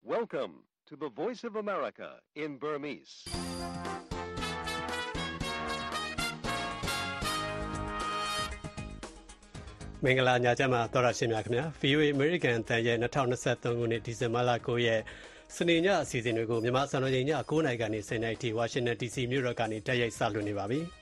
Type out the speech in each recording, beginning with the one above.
Welcome to the Voice of America in Burmese. ။မင်္ဂလာညချမ်းပါသောရရှင်များခင်ဗျာ VOA American အသံရဲ့2023ခုနှစ်ဒီဇင်ဘာလ9ရက်စနေညအစီအစဉ်တွေကိုမြန်မာစံတော်ချိန်ည9:00နာရီကနေ10:00နာရီထိ Washington DC မြို့တော်ကနေတိုက်ရိုက်စလွှင့်နေပါပြီ။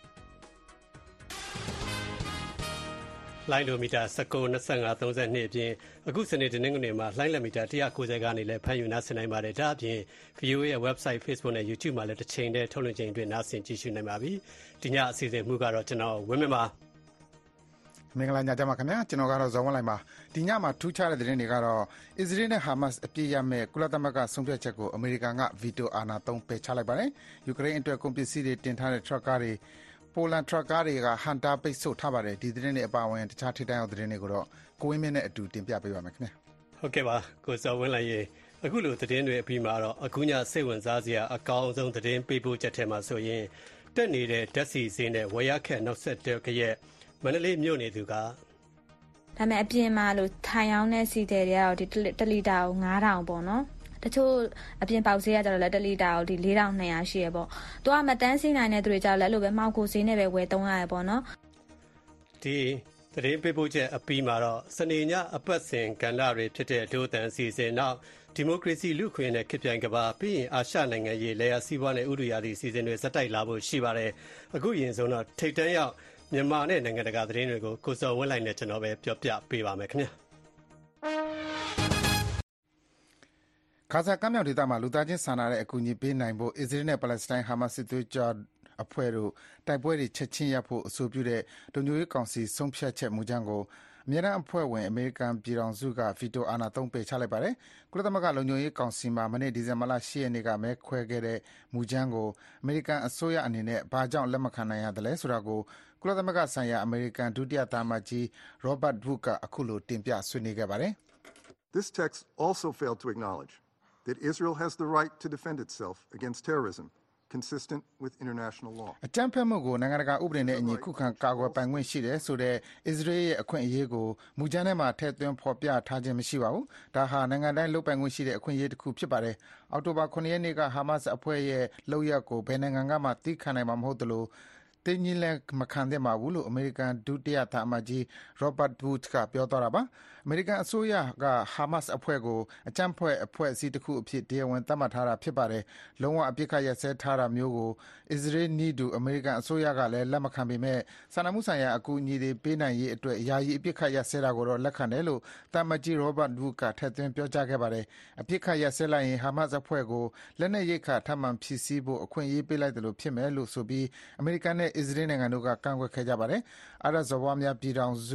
လိုင်းဒိုမီတာ19 25 32အပြင်အခုစနေတနင်္ဂနွေမှာလိုင်းလက်မီတာ190ကနေလည်းဖမ်းယူနားဆင်နိုင်ပါတယ်။ဒါအပြင် VOA ရဲ့ website Facebook နဲ့ YouTube မှာလည်းတစ်ချိန်တည်းထုတ်လွှင့်ချိန်အတွင်းနားဆင်ကြည့်ရှုနိုင်ပါပြီ။ဒီညအစီအစဉ်မှုကတော့ကျွန်တော်ဝင်းမင်းပါမင်္ဂလာညချမ်းပါခင်ဗျာကျွန်တော်ကတော့ဇော်ဝင်းလိုက်ပါဒီညမှာထူးခြားတဲ့သတင်းတွေကတော့အစ္စရေးနဲ့ဟာမတ်စ်အပြစ်ရမဲ့ကုလသမဂ္ဂဆုံးဖြတ်ချက်ကိုအမေရိကန်ကဗီတိုအာဏာသုံးပယ်ချလိုက်ပါတယ်ယူကရိန်းအတွက်ကုန်ပစ္စည်းတွေတင်ထားတဲ့ထရပ်ကားတွေပိုလန်ထရပ်ကားတွေကဟန်တာပိတ်ဆို့ထားပါတယ်ဒီသတင်းတွေအပါအဝင်တခြားထိပ်တန်းအောင်သတင်းတွေကိုတော့ကိုဝင်းမင်းနဲ့အတူတင်ပြပေးပါမယ်ခင်ဗျာဟုတ်ကဲ့ပါကိုဇော်ဝင်းလိုက်ရေအခုလိုသတင်းတွေအပြီးမှာတော့အခုညစိတ်ဝင်စားစရာအကောင်းဆုံးသတင်းပေးပို့ချက်ထဲမှာဆိုရင်တက်နေတဲ့ဓာတ်ဆီဈေးနဲ့ဝယ်ရခက်နောက်ဆက်တဲ့ကရက်မန္တလေးမြို့နေသူကဒါပေမဲ့အပြင်မှာလို့ထိုင်အောင်တဲ့စီတယ်တွေကတော့ဒီ1လီတာကို9000ပေါ့နော်တချို့အပြင်ပေါက်ဈေးကကျတော့လည်း1လီတာကိုဒီ4200ရှိရပေါ့သူကမတန်းစီနိုင်တဲ့သူတွေကျတော့လည်းအဲ့လိုပဲမှောက်ကိုဈေးနဲ့ပဲဝယ်သုံးရတယ်ပေါ့နော်ဒီသတင်းပေးပို့ချက်အပြီးမှာတော့စနေညအပတ်စဉ်ကဏ္ဍတွေဖြစ်တဲ့ဒိုးတန်စီစဉ်နောက်ဒီမိုကရေစီလူခွင့်နဲ့ခေပြိုင်ကဘာပြီးရင်အာရှနိုင်ငံရေးလေယာစီးပွားနဲ့ဥတုရာသီစီစဉ်တွေစတိုက်လာဖို့ရှိပါတယ်အခုရင်ဆုံးတော့ထိတ်တန်းရောက်မြန်မာနဲ့နိုင်ငံတကာသတင်းတွေကိုကိုစော်ဝင်းလိုက်နဲ့ကျွန်တော်ပဲပြောပြပေးပါမယ်ခင်ဗျာဂါဇာကမ်းမြောင်ဒေသမှာလူသားချင်းစာနာတဲ့အကူအညီပေးနိုင်ဖို့အစ္စရေးနဲ့ပါလက်စတိုင်းဟာမတ်စစ်သွေးကြွအဖွဲ့တို့တိုက်ပွဲတွေချက်ချင်းရပ်ဖို့အဆိုပြုတဲ့လုံခြုံရေးကောင်စီဆုံးဖြတ်ချက်မူကြမ်းကိုအမြဲတမ်းအဖွဲ့ဝင်အမေရိကန်ပြည်ထောင်စုကဗီတိုအာဏာသုံးပယ်ချလိုက်ပါတယ်။ကုလသမဂ္ဂလုံခြုံရေးကောင်စီမှာမနေ့ဒီဇင်ဘာလ10ရက်နေ့ကမဲခွဲခဲ့တဲ့မူကြမ်းကိုအမေရိကန်အစိုးရအနေနဲ့ဘာကြောင့်လက်မခံနိုင်ရသလဲဆိုတာကိုကုလသမဂ္ဂဆိုင်ရာအမေရိကန်ဒုတိယသံအမတ်ကြီး Robert Wood ကအခုလိုတင်ပြဆွေးနွေးခဲ့ပါတယ်။ This text also failed to acknowledge that Israel has the right to defend itself against terrorism.consistent with international law အကြမ်းဖက်မှုကိုနိုင်ငံတကာဥပဒေနဲ့အညီခုခံကာကွယ်ပိုင်ခွင့်ရှိတယ်ဆိုတဲ့အစ္စရေးရဲ့အခွင့်အရေးကိုမူကြမ်းထဲမှာထည့်သွင်းဖော်ပြထားခြင်းမရှိပါဘူး။ဒါဟာနိုင်ငံတိုင်းလုပ်ပိုင်ခွင့်ရှိတဲ့အခွင့်အရေးတစ်ခုဖြစ်ပါတယ်။အောက်တိုဘာ9ရက်နေ့ကဟာမတ်စ်အဖွဲ့ရဲ့လုပ်ရပ်ကိုဘယ်နိုင်ငံကမှသီးခံနိုင်မှာမဟုတ်သလိုတင်းကြီးလည်းမခံသင့်ပါဘူးလို့အမေရိကန်ဒုတိယသံအမတ်ကြီး Robert Wood ကပြောသွားတာပါအမေရိကန်အစိုးရကဟာမတ်စ်အဖွဲ့ကိုအကြမ်းဖက်အဖွဲ့အစည်းတစ်ခုအဖြစ်တရားဝင်သတ်မှတ်ထားတာဖြစ်ပါတယ်လုံးဝအပြစ်ခတ်ရပ်စဲထားတာမျိုးကိုအစ္စရေးနည်းတူအမေရိကန်အစိုးရကလည်းလက်မခံပေမဲ့စာနာမှုဆိုင်ရာအကူအညီတွေပေးနိုင်ရေးအတွက်ယာယီအပြစ်ခတ်ရပ်စဲတာကိုတော့လက်ခံတယ်လို့သံအမတ်ကြီး Robert Wood ကထည့်သွင်းပြောကြားခဲ့ပါတယ်အပြစ်ခတ်ရပ်စဲလိုက်ရင်ဟာမတ်စ်အဖွဲ့ကိုလက်နက်ရိတ်ခတ်ထပ်မံဖြည့်ဆည်းဖို့အခွင့်အရေးပေးလိုက်တယ်လို့ဖြစ်မယ်လို့ဆိုပြီးအမေရိကန်နဲ့အစ္စရေးနိုင်ငံတို့ကကန့်ကွက်ခဲ့ကြပါတယ်အာရပ်စော်ဘွားများပြည်ထောင်စု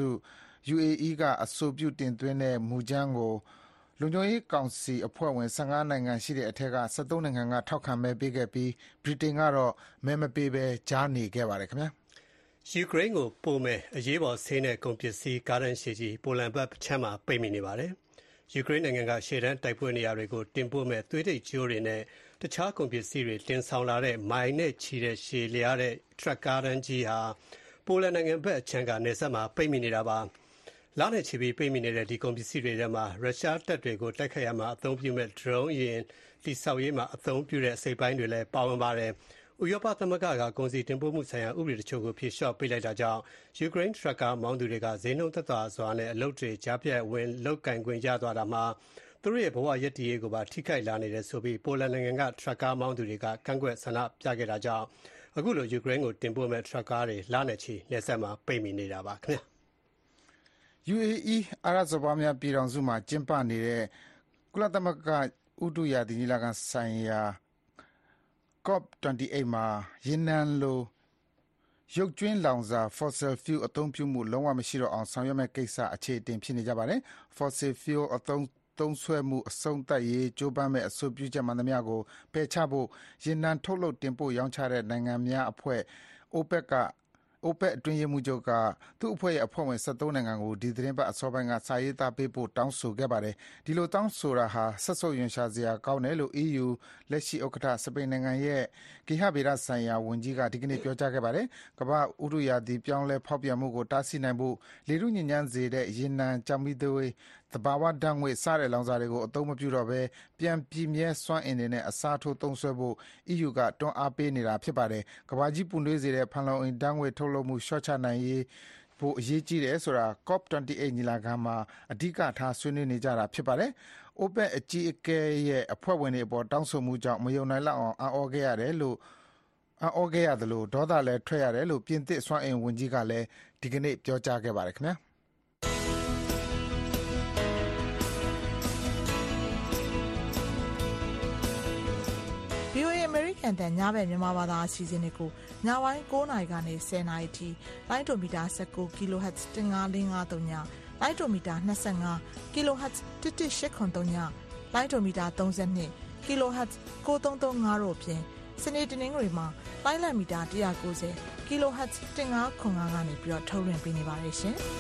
UAE ကအဆိုပြုတင်သွင်းတဲ့မူကြမ်းကိုလုံခြုံရေးကောင်စီအဖွဲ့ဝင်15နိုင်ငံရှိတဲ့အထက်က73နိုင်ငံကထောက်ခံမဲပေးခဲ့ပြီးဗြိတိန်ကတော့မဲမပေးဘဲကြားနေခဲ့ပါတယ်ခင်ဗျာယူကရိန်းကိုပို့မဲ့အရေးပေါ်ဆေးနဲ့ကုန်ပစ္စည်းကားတန်းရှည်ကြီးပိုလန်ဘက်ချမ်းမှာပိတ်မိနေပါတယ်ယူကရိန်းနိုင်ငံကရှေ့တန်းတိုက်ပွဲနေရာတွေကိုတင်ပို့မဲ့သွေးထိပ်ကျိုးတွေနဲ့တခြားကုန်ပစ္စည်းတွေတင်ဆောင်လာတဲ့မိုင်နဲ့ချီတဲ့ရှည်လျားတဲ့ထရပ်ကားတန်းကြီးဟာပိုလန်နိုင်ငံဘက်အချမ်းကနေဆက်မှာပိတ်မိနေတာပါလာနဲ့ချီပြီးပိတ်မိနေတဲ့ဒီကုန်ပစ္စည်းတွေထဲမှာရုရှားတပ်တွေကိုတိုက်ခိုက်ရမှာအသုံးပြုမဲ့ drone ယာဉ်တိစောက်ရေးမှာအသုံးပြုတဲ့အစိပ်ပိုင်းတွေလည်းပါဝင်ပါတယ်ဥရောပသမဂ္ဂကကုန်စည်တင်ပို့မှုဆိုင်ရာဥပဒေတချို့ကိုဖြေလျှော့ပေးလိုက်တာကြောင့်ယူကရိန်းထရပ်ကားမောင်းသူတွေကဈေးနှုန်းသက်သာစွာနဲ့အလုပ်တွေကြားပြတ်ဝင်လုပ်ကင်ခွင့်ရသွားတာမှာသူတို့ရဲ့ဘဝရည်တည်ရေးကိုပါထိခိုက်လာနေတယ်ဆိုပြီးပိုလန်နိုင်ငံကထရပ်ကားမောင်းသူတွေကကန့်ကွက်ဆန္ဒပြခဲ့တာကြောင့်အခုလိုယူကရိန်းကိုတင်ပို့မဲ့ထရပ်ကားတွေလာနဲ့ချီနေဆက်မှာပိတ်မိနေတာပါခင်ဗျာ UAE အာရပ်စော်ဘွားများပြည်ထောင်စုမှာကျင်းပနေတဲ့ကုလသမဂ္ဂဥတုရာသီညီလာခံဆိုင်ရာ COP28 မှာရေနံလိုရုပ်ကြွင်းလောင်စာ fossil fuel အသုံးပြုမှုလုံးဝမရှိတော့အောင်ဆောင်ရွက်မဲ့ကိစ္စအခြေအတင်ဖြစ်နေကြပါတယ်။ fossil fuel အသုံးဆွဲမှုအဆုံးသတ်ရေးကြိုးပမ်းမဲ့အဆိုပြုချက်မှန်သမျှကိုပယ်ချဖို့ရေနံထုတ်လုပ်တင်ပို့ရောင်းချတဲ့နိုင်ငံများအဖွဲ့ OPEC အတွင်းရေးမှူးချုပ်ကသူ့အဖွဲ့ရဲ့အဖွဲ့ဝင်73နိုင်ငံကိုဒီသတင်းပတ်အစောပိုင်းကစာရေးသားပေးပို့တောင်းဆိုခဲ့ပါတယ်။ဒီလိုတောင်းဆိုတာဟာဆက်ဆုပ်ရွံရှာစရာကောင်းတယ်လို့ EU လက်ရှိဥက္ကဋ္ဌစပိန်နိုင်ငံရဲ့ဂေဟဗေဒဆိုင်ရာဝန်ကြီးကဒီကနေ့ပြောကြားခဲ့ပါတယ်။ကမ္ဘာ့ဥတုရာသီပြောင်းလဲဖောက်ပြန်မှုကိုတားဆီးနိုင်ဖို့လေထုညစ်ညမ်းစေတဲ့ရေနံကျောက်မီးသွေးသဘာဝဓာတ်ငွေ့စတဲ့လောင်စာတွေကိုအသုံးမပြုတော့ဘဲပြန်ပြည့်မြဲစွမ်းအင်တွေနဲ့အစားထိုးသုံးစွဲဖို့ EU ကတွန်းအားပေးနေတာဖြစ်ပါတယ်။ကမ္ဘာကြီးပူနွေးစေတဲ့ဖန်လုံအိမ်ဓာတ်ငွေ့ထုတ်လွှတ်မှုလျှော့ချနိုင်ရေးဖို့အရေးကြီးတယ်ဆိုတာ COP28 ညီလာခံမှာအဓိကထားဆွေးနွေးနေကြတာဖြစ်ပါတယ်။ OPEC အကြီးအကဲရဲ့အဖွဲ့ဝင်တွေအပေါ်တောင်းဆိုမှုကြောင့်မယုံနိုင်လောက်အောင်အံ့ဩခဲ့ရသလိုဒေါသလည်းထွက်ရတယ်လို့ပြင်သစ်စွမ်းအင်ဝန်ကြီးကလည်းဒီကနေ့ပြောကြားခဲ့ပါတယ်ခင်ဗျာ။ VOA American တန်ညဘက်မြန်မာဘာသာအစီအစဉ်တွေကိုညပိုင်း9:00နာရီကနေ10:00နာရီထိလိုင်းဒိုမီတာ19 kHz 15553ညလိုင်းဒိုမီတာ25 kHz 11883ညလိုင်းဒိုမီတာ32 kHz 9335တို့ဖြင့်စနေတနင်္ဂနွေမှာလိုင်းလံမီတာ190 kHz 1505ကနေပြီးတော့ထုတ်လွှင့်ပေးနေပါတယ်ရှင်။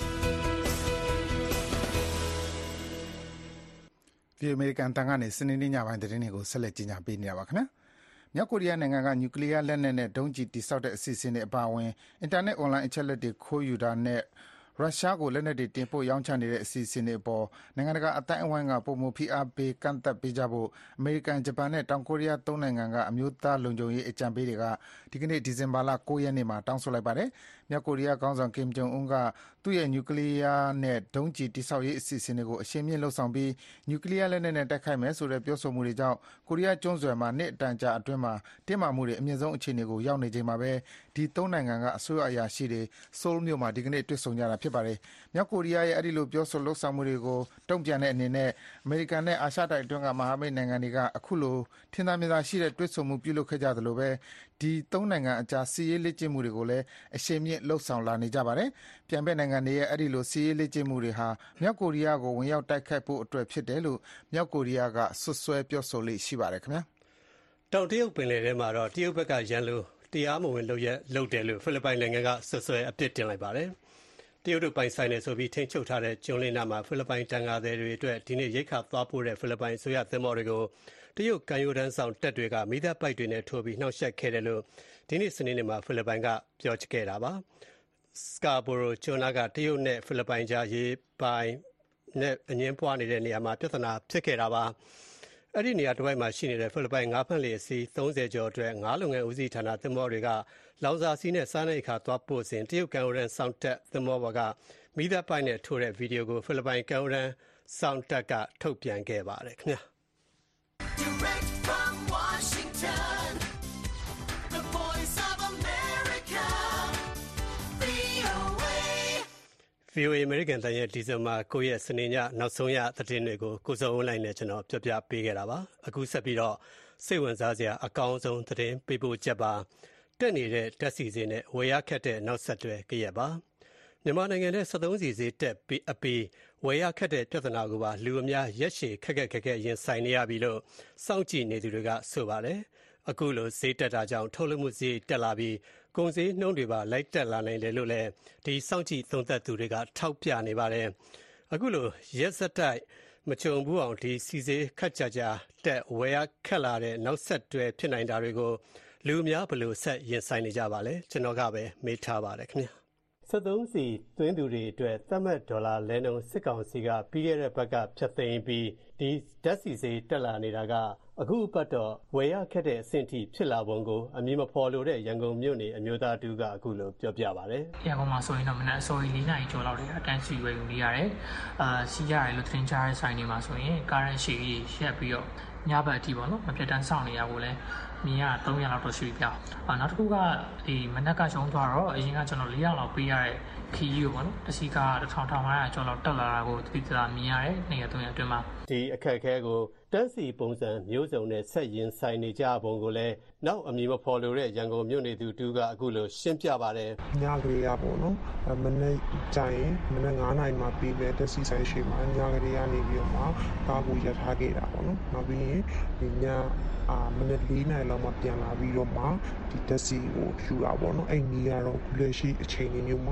VOA American တန်ကနေစနေနေ့ညပိုင်းသတင်းတွေကိုဆက်လက်ကြီးညာပေးနေတာပါခင်ဗျာ။မြောက်ကိုရီးယားနိုင်ငံကနျူကလ িয়ার လက်နက်နဲ့ဒုံးကျည်တိစောက်တဲ့အစီအစဉ်တွေအပါအဝင်အင်တာနက်အွန်လိုင်းအချက်အလက်တွေခိုးယူတာနဲ့ရုရှားကိုလက်နက်တွေတင်ပို့ရောင်းချနေတဲ့အစီအစဉ်တွေအပေါ်နိုင်ငံတကာအတိုင်းအဝိုင်းကပုံမဖိအားပေးကန့်သက်ပေးကြဖို့အမေရိကန်ဂျပန်နဲ့တောင်ကိုရီးယားသုံးနိုင်ငံကအမျိုးသားလုံခြုံရေးအကြံပေးတွေကဒီကနေ့ဒီဇင်ဘာလ9ရက်နေ့မှာတောင်းဆိုလိုက်ပါတယ်။မြောက်ကိုရီးယားခေါင်းဆောင်ကင်ဂျုံအွန်းကသူ့ရဲ့နျူကလ িয়ার နဲ့ဒုံးကျည်တိစောက်ရေးအစီအစဉ်တွေကိုအရှိန်မြင့်လှုပ်ဆောင်ပြီးနျူကလ িয়ার လက်နက်နဲ့တိုက်ခိုက်မယ်ဆိုတဲ့ပြောဆိုမှုတွေကြောင့်ကိုရီးယားကျွန်းဆွယ်မှာနှစ်အတန်ကြာအတွင်းမှာတင်းမာမှုတွေအမြင့်ဆုံးအခြေအနေကိုရောက်နေချိန်မှာပဲဒီသုံးနိုင်ငံကအစိုးရအရာရှိတွေဆိုးလ်မြို့မှာဒီကနေ့တွေ့ဆုံကြတာဖြစ်ပါတယ်။မြောက်ကိုရီးယားရဲ့အဲဒီလိုပြောဆိုလှုပ်ဆောင်မှုတွေကိုတုံ့ပြန်တဲ့အနေနဲ့အမေရိကန်နဲ့အာရှတိုက်အတွင်းကမဟာမိတ်နိုင်ငံတွေကအခုလိုထင်သာမြင်သာရှိတဲ့တွေ့ဆုံမှုပြုလုပ်ခဲ့ကြသလိုပဲဒီသုံးနိုင်ငံအကြားစစ်ရေးလေ့ကျင့်မှုတွေကိုလည်းအရှိန်မြင့်လှုပ်ဆောင်လာနေကြပါတယ်။ပြန်ဘက်နိုင်ငံတွေရဲ့အဲဒီလိုစစ်ရေးလေ့ကျင့်မှုတွေဟာမြောက်ကိုရီးယားကိုဝင်ရောက်တိုက်ခိုက်ဖို့အတွက်ဖြစ်တယ်လို့မြောက်ကိုရီးယားကဆွဆွဲပြောဆိုလေ့ရှိပါတယ်ခင်ဗျာ။တောင်တရုတ်ပင်လယ်ထဲမှာတော့တရုတ်ဘက်ကရန်လိုတရားမဝင်လုပ်တယ်လို့ဖိလစ်ပိုင်နိုင်ငံကဆွဆွဲအပြစ်တင်လိုက်ပါတယ်။တရုတ်တို့ပိုင်ဆိုင်နေဆိုပြီးထိန်းချုပ်ထားတဲ့ကျွန်းလေးနားမှာဖိလစ်ပိုင်တန်ငါသည်တွေအတွက်ဒီနေ့ရိတ်ခါသွားပို့တဲ့ဖိလစ်ပိုင်အစိုးရသင်္ဘောတွေကိုတရုတ်ကမ်းရိုးတန်းဆောင်တပ်တွေကမီးသတ်ပိုက်တွေနဲ့ထိုးပြီးနှောက်ယှက်ခဲ့တယ်လို့ဒီနေ့စနေနေ့မှာဖိလစ်ပိုင်ကပြောခဲ့တာပါ။စကာဘိုရိုကျွန်းနာကတရုတ်နဲ့ဖိလစ်ပိုင်ကြားရေပိုင်နဲ့အငင်းပွားနေတဲ့နေရာမှာပြဿနာဖြစ်ခဲ့တာပါ။အဲ့ဒီနေရာတစ်ဝိုက်မှာရှိနေတဲ့ဖိလစ်ပိုင်ငါးဖမ်းလှေအစီး30ကျော်အတွက်ငါးလုပ်ငန်းဦးစီးဌာနသင်္ဘောတွေကလောင်စာဆီနဲ့စားနပ်ရိက္ခာသွားပို့စဉ်တရုတ်ကမ်းရိုးတန်းဆောင်တပ်သင်္ဘောပေါ်ကမီးသတ်ပိုက်နဲ့ထိုးတဲ့ဗီဒီယိုကိုဖိလစ်ပိုင်ကမ်းရိုးတန်းဆောင်တပ်ကထုတ်ပြန်ခဲ့ပါတယ်ခင်ဗျာ Direct from Washington, the voice of America, VOA American တန်ရဲ့ဒီဇင်ဘာ9ရက်စနေညနောက်ဆုံးရသတင်းတွေကိုကိုစုံအွန်လိုင်းနဲ့ကျွန်တော်ပြောပြပေးခဲ့တာပါအခုဆက်ပြီးတော့စိတ်ဝင်စားစရာအကောင်းဆုံးသတင်းပေးပို့ချက်ပါတက်နေတဲ့တက်စီစီနဲ့ဝယ်ရခက်တဲ့နောက်ဆက်တွဲကြရက်ပါမြန်မာနိုင်ငံနဲ့73စီစီတက်ပြီးအပီဝယ်ရခက်တဲ့ပြဿနာကိုပါလူအများရက်ရှည်ခက်ရင်ဆိုင်နေရပြီလို့စောင့်ကြည့်နေသူတွေကဆိုပါတယ်အခုလိုဈေးတက်တာကြောင့်ထုတ်လုပ်မှုဈေးတက်လာပြီးကုန်စည်နှုန်းတွေပါလိုက်တက်လာနိုင်တယ်လို့လည်းဒီစောင့်ကြည့်သုံးသပ်သူတွေကထောက်ပြနေပါတယ်အခုလိုရက်စက်တိုက်မကြုံဘူးအောင်ဒီစီစေးခက်ကြတက်ဝယ်ရခက်လာတဲ့နောက်ဆက်တွဲဖြစ်နိုင်တာတွေကိုလူအများဘယ်လိုဆက်ရင်ဆိုင်နေကြပါလဲကျွန်တော်ကပဲမေးထားပါတယ်ခင်ဗျာ73စီသွင်းသူတွေအတွက်သတ်မှတ်ဒေါ်လာလဲနှုန်းစစ်ကောင်စီကပြီးခဲ့တဲ့ဘက်ကဖြတ်သိမ်းပြီးဒီဓာတ်စီစေးတက်လာနေတာကအခုပတ်တော့ဝယ်ရခက်တဲ့အဆင့်ထိဖြစ်လာပုံကိုအမည်မဖော်လို့တဲ့ရန်ကုန်မြို့နေအမျိုးသားတူကအခုလိုပြောပြပါဗျ။ရန်ကုန်မှာဆိုရင်တော့မနက်အစောကြီး4နာရီကျော်လောက်တည်းအတန်းစီဝယ်ယူနေရတယ်။စီးရတယ်လို့တင်ကြားတဲ့ဆိုင်တွေမှာဆိုရင်ကားရန်ရှည်ကြီးရက်ပြီးတော့ညဘက်အထိပေါ့နော်မပြတ်တမ်းစောင့်နေရဖို့လဲမြင်ရ300လောက်တော့ရှိပြီပြ။နောက်တစ်ခုကဒီမနက်ကရှုံးသွားတော့အရင်ကကျွန်တော်400လောက်ပေးရတဲ့ခီးကြီးကိုပေါ့နော်တစ်စီးက1500ကျော်လောက်တက်လာတာကိုဒီသလားမြင်ရတယ်200 300အတွင်းမှာဒီအခက်အခဲကိုတန်းစီပုံစံမျိုးစုံနဲ့ဆက်ရင်ဆိုင်နေကြပုံကိုလည်းနောက်အမည်မဖော်လို့တဲ့ရန်ကုန်မြို့နေသူတူကအခုလိုရှင်းပြပါတယ်ညကလေးရပေါ့နော်မနေ့ကျရင်မနေ့9နာရီမှာပြီးပဲတက်စီဆိုင်ရှိမှာညကလေးကနေပြီးတော့မှကားကိုရထားခဲ့တာပေါ့နော်နောက်ပြီးရင်ဒီညမနေ့4နာရီလောက်မှပြန်လာပြီးတော့မှဒီတက်စီကိုယူတာပေါ့နော်အဲ့ဒီကတော့လက်ရှိအချိန်မျိုးမှာစီ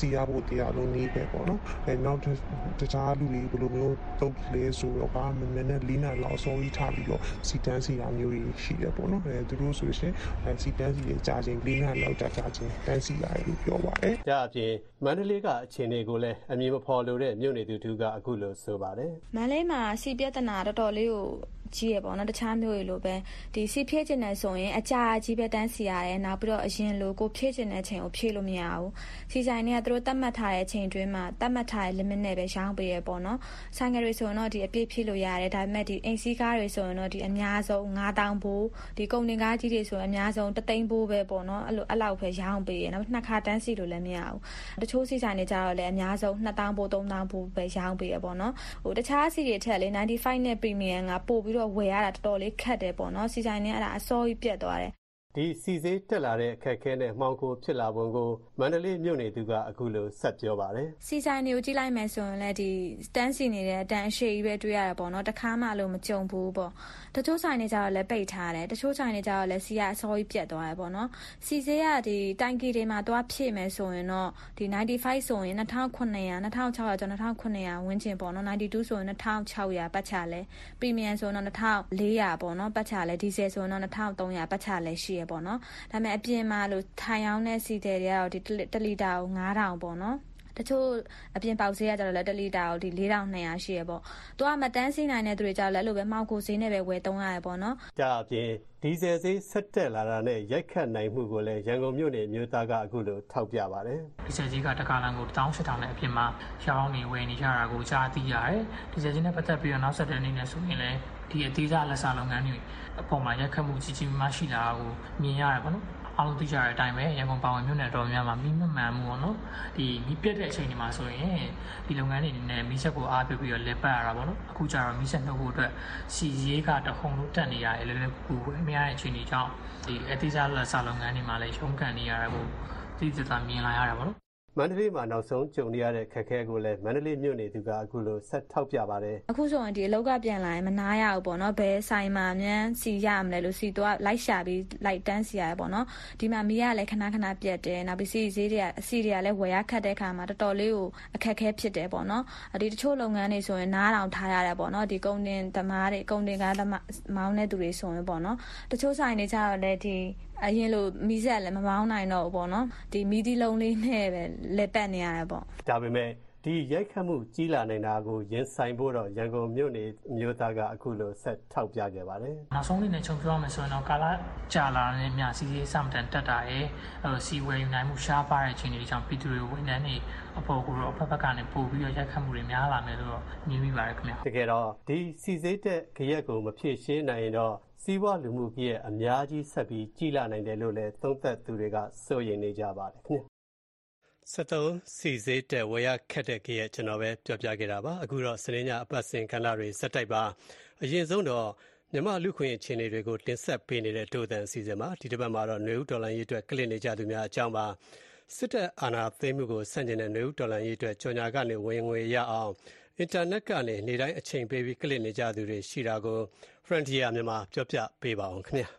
စီရဖို့တရားလုံးနေပဲပေါ့နော်နောက်တခြားလူတွေဘယ်လိုမျိုးတုတ်လဲဆိုတော့ကမနေ့နဲ့4 နာရီလောက်အစောကြီးထားပြီးတော့စီတန်းစီတာမျိုးတွေရှိတယ်ပေါ့နော်သူတို့ဆိုရှင်စီတန်းစီတွေကြာချင်း4 နာရီလောက်ကြာချင်းတန်းစီရတယ်လို့ပြောပါတယ်ဒါအပြင်မန္တလေးကအခြေအနေကိုလည်းအမည်မဖော်လိုတဲ့မြို့နေသူတူကအခုလိုဆိုပါတယ်မန္တလေးမှာစီပြဿနာတော်တော်လေးကိုကြီးရပေါ့နော်တခြားမျိုးတွေလိုပဲဒီစီဖြည့်ကျင်နေဆိုရင်အကြာကြီးပဲတန်းစီရတယ်နောက်ပြီးတော့အရင်လိုကိုဖြည့်ကျင်တဲ့ချိန်ကိုဖြည့်လို့မရဘူးစီဆိုင်တွေကသူတို့တတ်မှတ်ထားတဲ့ချိန်တွင်းမှာတတ်မှတ်ထားတဲ့ limit နဲ့ပဲရောင်းပေးရပေါ့နော်ဆိုင်ငယ်တွေဆိုရင်တော့ဒီအပြည့်ဖြည့်လို့ရတယ်ဒါပေမဲ့ဒီအိမ်စီးကားတွေဆိုရင်တော့ဒီအများဆုံး9000ဘိုးဒီကုန်တင်ကားကြီးတွေဆိုရင်အများဆုံး3သိန်းဘိုးပဲပေါ့နော်အဲ့လောက်ပဲရောင်းပေးရနောက်နှစ်ခါတန်းစီလို့လည်းမရဘူးတချို့စီဆိုင်တွေကြတော့လည်းအများဆုံး2000ဘိုး3000ဘိုးပဲရောင်းပေးရပေါ့နော်တခြားစီတွေထက်လေ95နဲ့ premium ကပို့ပြီးတော့ဝယ်ရတာတော်တော်လေးခက်တယ်ပေါ့နော်စီဆိုင်နဲ့အဲ့ဒါအစောကြီးပြတ်သွားတယ်ဒီစီစေးတက်လာတဲ့အခက်အခဲနဲ့မှောင်ခိုဖြစ်လာပုံကိုမန္တလေးမြို့နေသူကအခုလိုဆက်ပြောပါတယ်စီဆိုင်တွေကိုကြည့်လိုက်မယ်ဆိုရင်လည်းဒီတန်းစီနေတဲ့အတန်းအရှိကြီးပဲတွေ့ရတာပေါ့နော်တခါမှလို့မကြုံဘူးပေါ့တချို့ဆိုင်တွေကြတော့လည်းပိတ်ထားတယ်တချို့ဆိုင်တွေကြတော့လည်းစီကအစောကြီးပြတ်သွားတယ်ပေါ့နော်စီစေးကဒီတိုင်ကီတွေမှာသွားဖြည့်မယ်ဆိုရင်တော့ဒီ95ဆိုရင်2900 2600ကျော်2900ဝန်းကျင်ပေါ့နော်92ဆိုရင်2600ပတ်ချလဲပရီမီယံဆိုရင်တော့2400ပေါ့နော်ပတ်ချလဲဒီဇယ်ဆိုရင်တော့2300ပတ်ချလဲရှိပေါ့နော်ဒါပေမဲ့အပြင်မှာလို့ထိုင်အောင်တဲ့စီတယ်တွေကတော့ဒီ1လီတာကို9000ပေါ့နော်တချို့အပြင်ပေါက်ဈေးကကျတော့လည်း1လီတာကိုဒီ4200ရှိရပေါ့သူကမတန်းစီနိုင်တဲ့သူတွေကျတော့လည်းအဲ့လိုပဲမှောက်ကိုဈေးနဲ့ပဲဝယ်သုံးရတယ်ပေါ့နော်ဒါအပြင်ဒီဇယ်ဈေးဆက်တက်လာတာနဲ့ရိုက်ခတ်နိုင်မှုကိုလည်းရန်ကုန်မြို့နယ်မြို့သားကအခုလိုထောက်ပြပါတယ်ဒီဇယ်ဈေးကတကားလန်ကို18000နဲ့အပြင်မှာရောင်းနေဝယ်နေကြတာကိုကြားသိရတယ်ဒီဇယ်ဈေးနဲ့ပတ်သက်ပြီးတော့နောက်ဆက်တွဲအနေနဲ့ဆိုရင်လည်းဒီအသေးစားလက်စားလုပ်ငန်းတွေအပေါ်မှာရိုက်ခတ်မှုကြီးကြီးမားမားရှိလာတာကိုမြင်ရတယ်ပေါ့နော်အားလုံးသိကြတဲ့အတိုင်းပဲရန်ကုန်ပါဝင်မြို့နယ်တော်များများမှာမိမမှန်မှုပေါ့နော်ဒီမိပြတ်တဲ့အချိန်တွေမှာဆိုရင်ဒီလုပ်ငန်းတွေနဲ့မိဆက်ကိုအားပြုပြီးတော့လက်ပတ်ရတာပေါ့နော်အခုကျတော့မိဆက်နှုတ်ဖို့အတွက်စီရေးကတခုံလို့တက်နေရတယ်လည်းကူပဲမရတဲ့အချိန်တွေကြောင့်ဒီအသေးစားလက်စားလုပ်ငန်းတွေမှာလည်းရုန်းကန်နေရတာကိုသိသိသာမြင်လာရတာပေါ့နော်မန္တလေးမှာနောက်ဆုံးကြုံနေရတဲ့ခက်ခဲကိုလည်းမန္တလေးမြို့နေသူကအခုလိုဆက်ထောက်ပြပါတယ်အခုဆိုရင်ဒီအလောက်ကပြန်လာရင်မနာရဘူးပေါ့နော်ဘယ်ဆိုင်မှာအမြန်စီရမလဲလို့စီတော့လိုက်ရှာပြီးလိုက်တန်းစီရတယ်ပေါ့နော်ဒီမှာမီးရလည်းခဏခဏပြတ်တယ်နောက်ပြီးစီဈေးတွေကအစီတွေကလည်းဝယ်ရခတ်တဲ့ခါမှာတော်တော်လေးကိုအခက်ခဲဖြစ်တယ်ပေါ့နော်ဒီတချို့လုပ်ငန်းတွေဆိုရင်နားတောင်ထားရတယ်ပေါ့နော်ဒီကုန်တင်သမားတွေကုန်တင်ကားမောင်းတဲ့သူတွေဆိုရင်ပေါ့နော်တချို့ဆိုင်တွေကျတော့လည်းဒီအရင်လိုမီးဆက်လည်းမမောင်းနိုင်တော့ဘူးပေါ့နော်ဒီမီးဒီလုံးလေးနဲ့ပဲလက်ပတ်နေရတယ်ပေါ့ဒါပေမဲ့ဒီရိုက်ခတ်မှုကြီးလာနေတာကိုရင်ဆိုင်ဖို့တော့ရန်ကုန်မြို့နေမြို့သားကအခုလိုဆက်ထောက်ပြခဲ့ပါတယ်နောက်ဆုံးလေးနဲ့ခြုံပြောရမယ်ဆိုရင်တော့ကာလာကြာလာတဲ့မြစီစီစမတန်တက်တာရဲ့စီဝယ်ယူနိုင်မှုရှားပါတဲ့အချိန်တွေကြောင့်ပြည်သူတွေဝန်ထမ်းတွေအပေါ်ကိုတော့အဖက်ဖက်ကနေပို့ပြီးတော့ရိုက်ခတ်မှုတွေများလာမယ်လို့တော့မြင်မိပါတယ်ခင်ဗျာတကယ်တော့ဒီစီစိတ်တဲ့ကြရက်ကိုမဖြစ်ရှင်းနိုင်ရင်တော့စီးပွားလူမှုကြီးရဲ့အများကြီးဆက်ပြီးကြီးလာနိုင်တယ်လို့လည်းသုံးသပ်သူတွေကစိုးရိမ်နေကြပါတယ်ခင်ဗျာ73စီစေးတဲ့ဝယ်ရခက်တဲ့ကြရက်ကျွန်တော်ပဲပြောပြခဲ့တာပါအခုတော့စနေညအပတ်စဉ်ခန္ဓာတွေစက်တိုက်ပါအရင်ဆုံးတော့မြန်မာလူခွင့်အခြေအနေတွေကိုတင်ဆက်ပေးနေတဲ့ဒို့တန်အစီအစဉ်မှာဒီတစ်ပတ်မှာတော့နွေဦးဒေါ်လာရေးအတွက်ကလစ်နေကြသူများအကြောင်းပါစစ်တပ်အာဏာသိမ်းမှုကိုဆန့်ကျင်တဲ့နွေဦးဒေါ်လာရေးအတွက်ကြော်ညာကနေဝင်ငွေရအောင်အင်တာနက်ကနေနေ့တိုင်းအချိန်ပေးပြီးကလစ်နေကြသူတွေရှိတာကို Frontier မြန်မာပြောပြပေးပါအောင်ခင်ဗျာ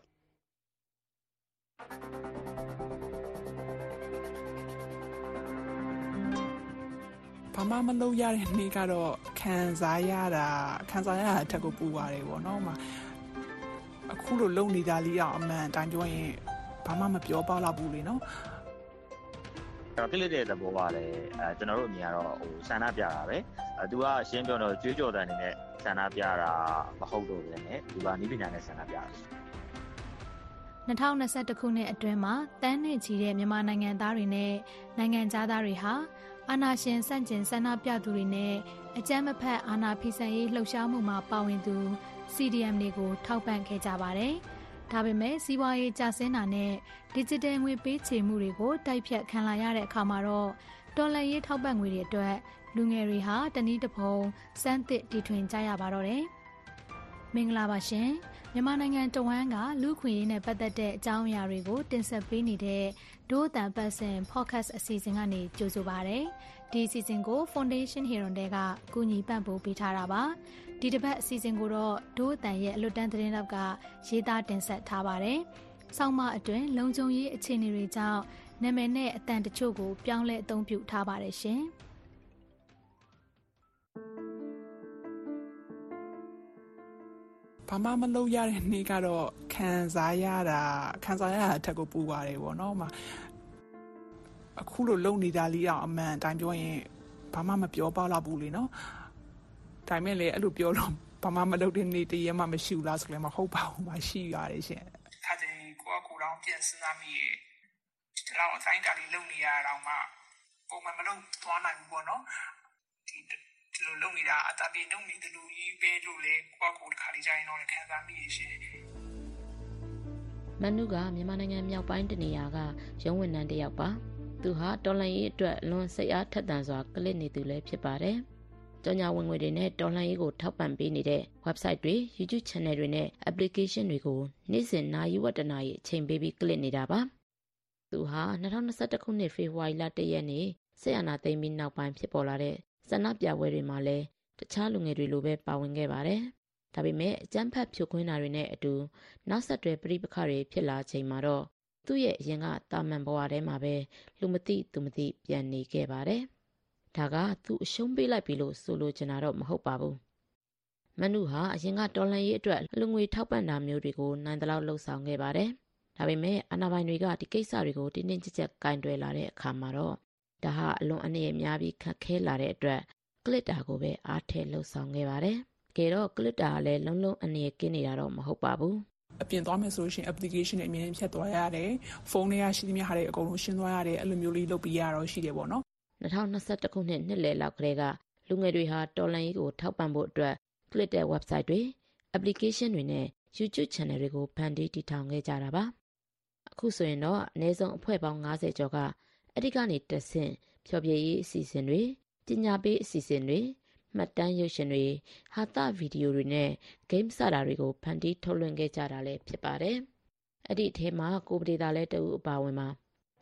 ဘာမှမလုပ်ရတဲ့နေ့ကတော့ခံစားရတာအထက်ကိုပူပါတယ်ပေါ့နော်အခုလိုလုံနေတာလေးအောင်အမှန်တိုင်းပြောရင်ဘာမှမပြောပေါက်တော့ဘူးလေနော်ကလစ်တဲ့သဘောပါလေကျွန်တော်တို့အမြင်ကတော့ဆန္ဒပြတာပဲသူကရှင်းပြောတော့ကြွေးကြော်တဲ့အနေနဲ့ဆန္ဒပြတာမဟုတ်တော့ဘူးလေသူကနီးပညာနဲ့ဆန္ဒပြတာ 2021ခုနှစ်အတွင်းမှာတန်းနဲ့ချီတဲ့မြန်မာနိုင်ငံသားတွေနဲ့နိုင်ငံသားတွေဟာအာဏာရှင်ဆန့်ကျင်ဆန္ဒပြသူတွေနဲ့အကြမ်းမဖက်အာဏာဖီဆန်ရေးလှုပ်ရှားမှုမှာပါဝင်သူ CDM တွေကိုထောက်ပံ့ခဲ့ကြပါတယ်။ဒါပေမဲ့စီးပွားရေးကျဆင်းတာနဲ့ digital ငွေပေးချေမှုတွေကိုတိုက်ဖြတ်ခံလာရတဲ့အခါမှာတော့တော်လှန်ရေးထောက်ပံ့ငွေတွေအတွက်လူငယ်တွေဟာတနည်းတစ်ဖုံစမ်းသစ်တီထွင်ကြရပါတော့တယ်။မင်္ဂလာပါရှင်။မြန်မာနိုင်ငံတဝန်းကလူခွင့်ရေးနဲ့ပတ်သက်တဲ့အကြောင်းအရာတွေကိုတင်ဆက်ပေးနေတဲ့ဒို့တန်ပတ်စင် podcast အစီအစဉ်ကနေကြိုဆိုပါရစေ။ဒီအစီအစဉ်ကို Foundation Hero တွေကကူညီပံ့ပိုးပေးထားတာပါ။ဒီတစ်ပတ်အစီအစဉ်ကိုတော့ဒို့တန်ရဲ့အလွတ်တန်းသတင်းတောက်ကရေးသားတင်ဆက်ထားပါတယ်။ဆောင်းမအတွင်းလုံခြုံရေးအခြေအနေတွေကြောင့်နာမည်နဲ့အတန်တချို့ကိုပြောင်းလဲအသုံးပြုထားပါတယ်ရှင်။ဘာမှမလုပ်ရတဲ့နေ့ကတော့ခံစားရတာအထက်ကိုပူပါတယ်ပေါ့နော်အခုလိုလုံနေတာလေးအောင်အမှန်အတိုင်းပြောရင်ဘာမှမပြောပါတော့ဘူးလေနော်ဒါပေမဲ့လည်းအဲ့လိုပြောလို့ဘာမှမလုပ်တဲ့နေ့တည်းမှမရှိဘူးလားဆိုလည်းမဟုတ်ပါဘူးမရှိရတယ်ရှင်ခါကျရင်ကိုတော့ပြန်စဉ်းစားမိရဲ့ဒီလောက်အတိုင်းတာလေးလုံနေရအောင်မှပုံမှန်မလုပ်သွားနိုင်ဘူးပေါ့နော်ဒီလိုလုံနေတာအတားပြေလုံနေတယ်လို့ကြီးပဲလို့လေကိုတစ်ခါလေးကြာရင်တော့ခံစားမိရရှင်မနုကမြန်မာနိုင်ငံမြောက်ပိုင်းတနေရာကရုံးဝန်ထမ်းတစ်ယောက်ပါသူဟာတော်လှန်ရေးအတွက်လွန်စိတ်အားထက်သန်စွာကလစ်နေသူလည်းဖြစ်ပါတယ်ကြော်ညာဝင်ငွေတွေနဲ့တော်လှန်ရေးကိုထောက်ပံ့ပေးနေတဲ့ website တွေ YouTube channel တွေနဲ့ application တွေကိုနေ့စဉ်နာရီဝက်တနာရီအချိန်ပေးပြီးကလစ်နေတာပါသူဟာ2021ခုနှစ်ဖေဖော်ဝါရီလ1ရက်နေ့စစ်အာဏာသိမ်းပြီးနောက်ပိုင်းဖြစ်ပေါ်လာတဲ့ဆန္ဒပြပွဲတွေမှာလည်းတခြားလူငယ်တွေလိုပဲပါဝင်ခဲ့ပါတယ်ဒါပေမဲ့အကြမ်းဖက်ဖြိုခွင်းတာတွေနဲ့အတူနောက်ဆက်တွဲပြိပခါတွေဖြစ်လာချိန်မှာတော့သူ့ရဲ့အရင်ကတာမန်ဘဝထဲမှာပဲလူမသိသူမသိပြန်နေခဲ့ပါတယ်ဒါကသူအရှုံးပေးလိုက်ပြီလို့ဆိုလိုချင်တာတော့မဟုတ်ပါဘူးမနုဟာအရင်ကတော်လှန်ရေးအတွက်လူငွေထောက်ပံ့တာမျိုးတွေကိုနိုင်သလောက်လှုပ်ဆောင်ခဲ့ပါတယ်ဒါပေမဲ့အာဏာပိုင်တွေကဒီကိစ္စတွေကိုတင်းတင်းကြပ်ကြပ်ကင်တွယ်လာတဲ့အခါမှာတော့ဒါဟာအလွန်အနေအများပြီးခက်ခဲလာတဲ့အတွက်ကလစ်တာကိုပဲအားထည့်လှုပ်ဆောင်ခဲ့ပါတယ်ကဲတော့ကလစ်တာကလည်းလုံးလုံးအနေကင်းနေတာတော့မဟုတ်ပါဘူးအပြင်သွားမယ်ဆိုလို့ရှိရင် application တွေအမြင်ဖြတ်သွားရတယ်ဖုန်းထဲကရှိသမျှဟာတွေအကုန်လုံးရှင်းသွားရတယ်အဲ့လိုမျိုးလေးလုပ်ပြီးရတော့ရှိတယ်ပေါ့နော် 2021ခုနှစ်နှစ်လယ်လောက်ကလေးကလူငယ်တွေဟာတော်လှန်ရေးကိုထောက်ပံ့ဖို့အတွက်ကလစ်တဲ့ website တွေ application တွေနဲ့ YouTube channel တွေကိုဖန်တီးတည်ထောင်ခဲ့ကြတာပါအခုဆိုရင်တော့အနည်းဆုံးအဖွဲ့ပေါင်း90ကျော်ကအဲ့ဒီကနေတက်ဆင့်ဖျော်ဖြေရေးအစီအစဉ်တွေပညာပေးအစီအစဉ်တွေမှတ်တမ်းရုပ်ရှင်တွေဟာသဗီဒီယိုတွေနဲ့ game စတာတွေကိုဖန်တီးထုတ်လွှင့်ခဲ့ကြတာလည်းဖြစ်ပါတယ်အဲ့ဒီအထဲမှာကိုပဒေတာလည်းတူအပါဝင်ပါ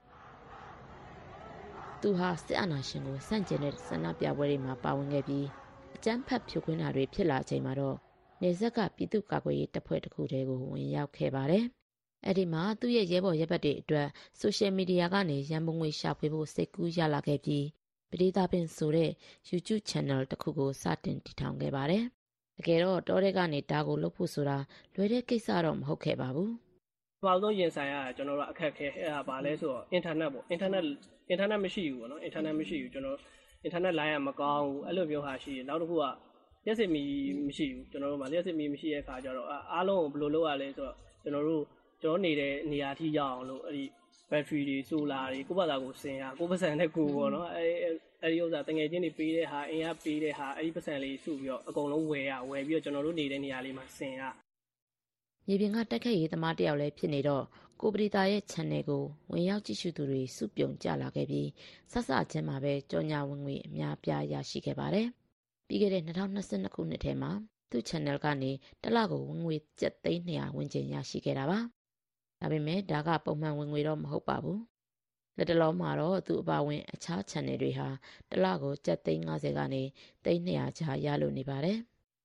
သူဟာစစ်အာဏာရှင်ကိုစန့်ကျင်တဲ့ဆန္ဒပြပွဲတွေမှာပါဝင်ခဲ့ပြီးအကြမ်းဖက်ဖြိုခွင်းတာတွေဖြစ်လာချိန်မှာတော့နေဆက်ကပြည်သူ့ကာကွယ်ရေးတပ်ဖွဲ့တစ်ခုတည်းကိုဝင်ရောက်ခဲ့ပါတယ်အဲ့ဒီမှာသူ့ရဲ့ရဲဘော်ရဲဘက်တွေအတွက်ဆိုရှယ်မီဒီယာကနေရန်ပုံငွေရှာဖွေဖို့စိတ်ကူးရလာခဲ့ပြီးပဒေတာပင်ဆိုတဲ့ YouTube channel တစ်ခုကိုစတင်တည်ထောင်ခဲ့ပါတယ်တကယ်တော့တောထဲကနေဒါကိုလုပ်ဖို့ဆိုတာလွယ်တဲ့ကိစ္စတော့မဟုတ်ခဲ့ပါဘူးဘာလို့ရင်ဆိုင်ရတာကျွန်တော်တို့အခက်ခဲအဲ့ဒါပါလဲဆိုတော့ internet ပေါ့ internet မရှိဘူးပေါ့နော် internet မရှိဘူးကျွန်တော် internet line ကမကောင်းဘူးအဲ့လိုမျိုးဟာရှိတယ်နောက်တစ်ခုကလျှက်စစ်မီမရှိဘူးကျွန်တော်တို့မှာလျှက်စစ်မီမရှိတဲ့အခါကျတော့အားလုံးကိုဘယ်လိုလုပ်ရလဲဆိုတော့ကျွန်တော်နေတဲ့နေရာထိရောက်အောင်လို့အဲ့ဒီ battery တွေ solar တွေကိုယ့်ဘာသာကိုဆင်ရကိုယ့်ပတ်စံနဲ့ကိုယ်ပေါ့နော်အဲ့ဒီဥစ္စာတငယ်ချင်းတွေပေးတဲ့ဟာအင်အားပေးတဲ့ဟာအဲ့ဒီပတ်စံလေးစုပြီးတော့အကုန်လုံးဝယ်ပြီးတော့ကျွန်တော်တို့နေတဲ့နေရာလေးမှာဆင်ရမြေပြင်ကတက်ခတ်ရေးသမားတယောက်လည်းဖြစ်နေတော့ကိုပဒေတာရဲ့ channel ကိုဝင်ရောက်ကြည့်ရှုသူတွေစုပြုံကြလာခဲ့ပြီးဆက်စချင်းမှာပဲကြော်ညာဝင်ငွေအများပြားရရှိခဲ့ပါတယ်ပြီးခဲ့တဲ့2022ခုနှစ်ထဲမှာသူ့ channel ကနေတစ်လကိုဝင်ငွေ7,200 ဝန်းကျင်ရရှိခဲ့တာပါဒါပေမဲ့ဒါကပုံမှန်ဝင်ငွေတော့မဟုတ်ပါဘူးလက်တလုံးမှာတော့သူအပါဝင်အခြား channel တွေဟာတစ်လကို7,50ကနေ3,200ကြားရလို့နေပါတယ်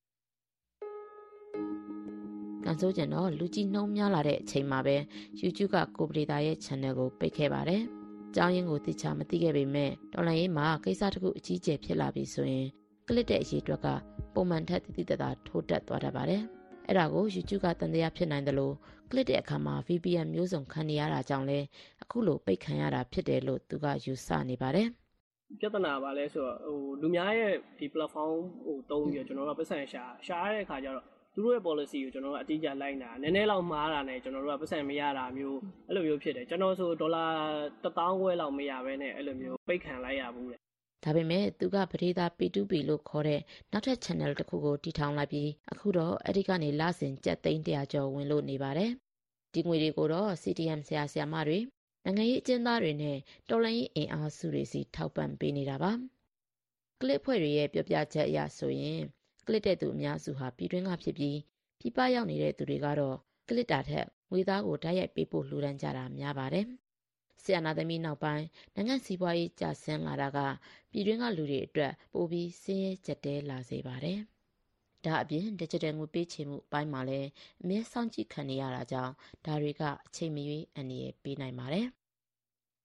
ကန်ဆိုးကျင်တော့လူကြီးနှုံးများလာတဲ့အချိန်မှာပဲ YouTube ကကိုပဒေတာရဲ့ channel ကိုပိတ်ခဲ့ပါတယ်။ကြောင်းရင်းကိုသိချမသိခဲ့ပေမဲ့တော်လိုင်းရေးမှာကိစ္စတစ်ခုအကြီးကျယ်ဖြစ်လာပြီဆိုရင်ကလစ်တဲ့အရေးအတွက်ကပုံမှန်ထက်တိတိတသားထိုးတက်သွားတတ်ပါတယ်။အဲ့ဒါကို YouTube ကတန်တရားဖြစ်နိုင်တယ်လို့ကလစ်တဲ့အခါမှာ VPN မျိုးစုံခံနေရတာကြောင့်လဲအခုလိုပိတ်ခံရတာဖြစ်တယ်လို့သူကယူဆနေပါတယ်။ပြဿနာပါလဲဆိုတော့လူများရဲ့ဒီ platform တုံးပြီးတော့ကျွန်တော်တို့ကပတ်စံရှာရတဲ့အခါကျတော့သူတို့ရဲ့ policy ကိုကျွန်တော်တို့အတိအကျလိုက်တာနည်းနည်းလောက်မှားတာနဲ့ကျွန်တော်တို့ကပတ်စံမရတာမျိုးအဲ့လိုမျိုးဖြစ်တယ်ကျွန်တော်ဆိုဒေါ်လာ1000ခွဲလောက်မရဘဲနဲ့အဲ့လိုမျိုးပိတ်ခံလိုက်ရဘူးတဲ့ဒါပေမဲ့သူကပဒေတာ P2P လို့ခေါ်တဲ့နောက်ထပ် channel တစ်ခုကိုတည်ထောင်လိုက်ပြီးအခုတော့အဲ့ဒီကနေလစဉ်7,100ကျော်ဝင်လို့နေပါတယ်ဒီငွေတွေကိုတော့ CDM ဆရာမတွေနိုင်ငံရေးအကျဉ်းသားတွေနဲ့တော်လှန်ရေးအင်အားစုတွေစီထောက်ပံ့ပေးနေတာပါကလစ်ဖွဲ့တွေရဲ့ပြောပြချက်အရဆိုရင်ကလစ်တဲ့သူအများစုဟာပြည်တွင်းကဖြစ်ပြီးပြည်ပရောက်နေတဲ့သူတွေကတော့ကလစ်တာထက်ငွေသားကိုတိုက်ရိုက်ပေးဖို့လှူဒန်းကြတာများပါတယ်။ဆီယနာသမီးနောက်ပိုင်းနိုင်ငံစီးပွားရေးကျဆင်းလာတာကပြည်တွင်းကလူတွေအတွက်ပိုပြီးဆင်းရဲကြက်တဲလာစေပါတယ်။ဒါအပြင် digital ငွေပေးချေမှုအပိုင်းမှာလည်းအမြဲစောင့်ကြည့်ခံနေရတာကြောင့်ဒါတွေကအချိန်မရွေးအန္တရာယ်ပေးနိုင်ပါတယ်။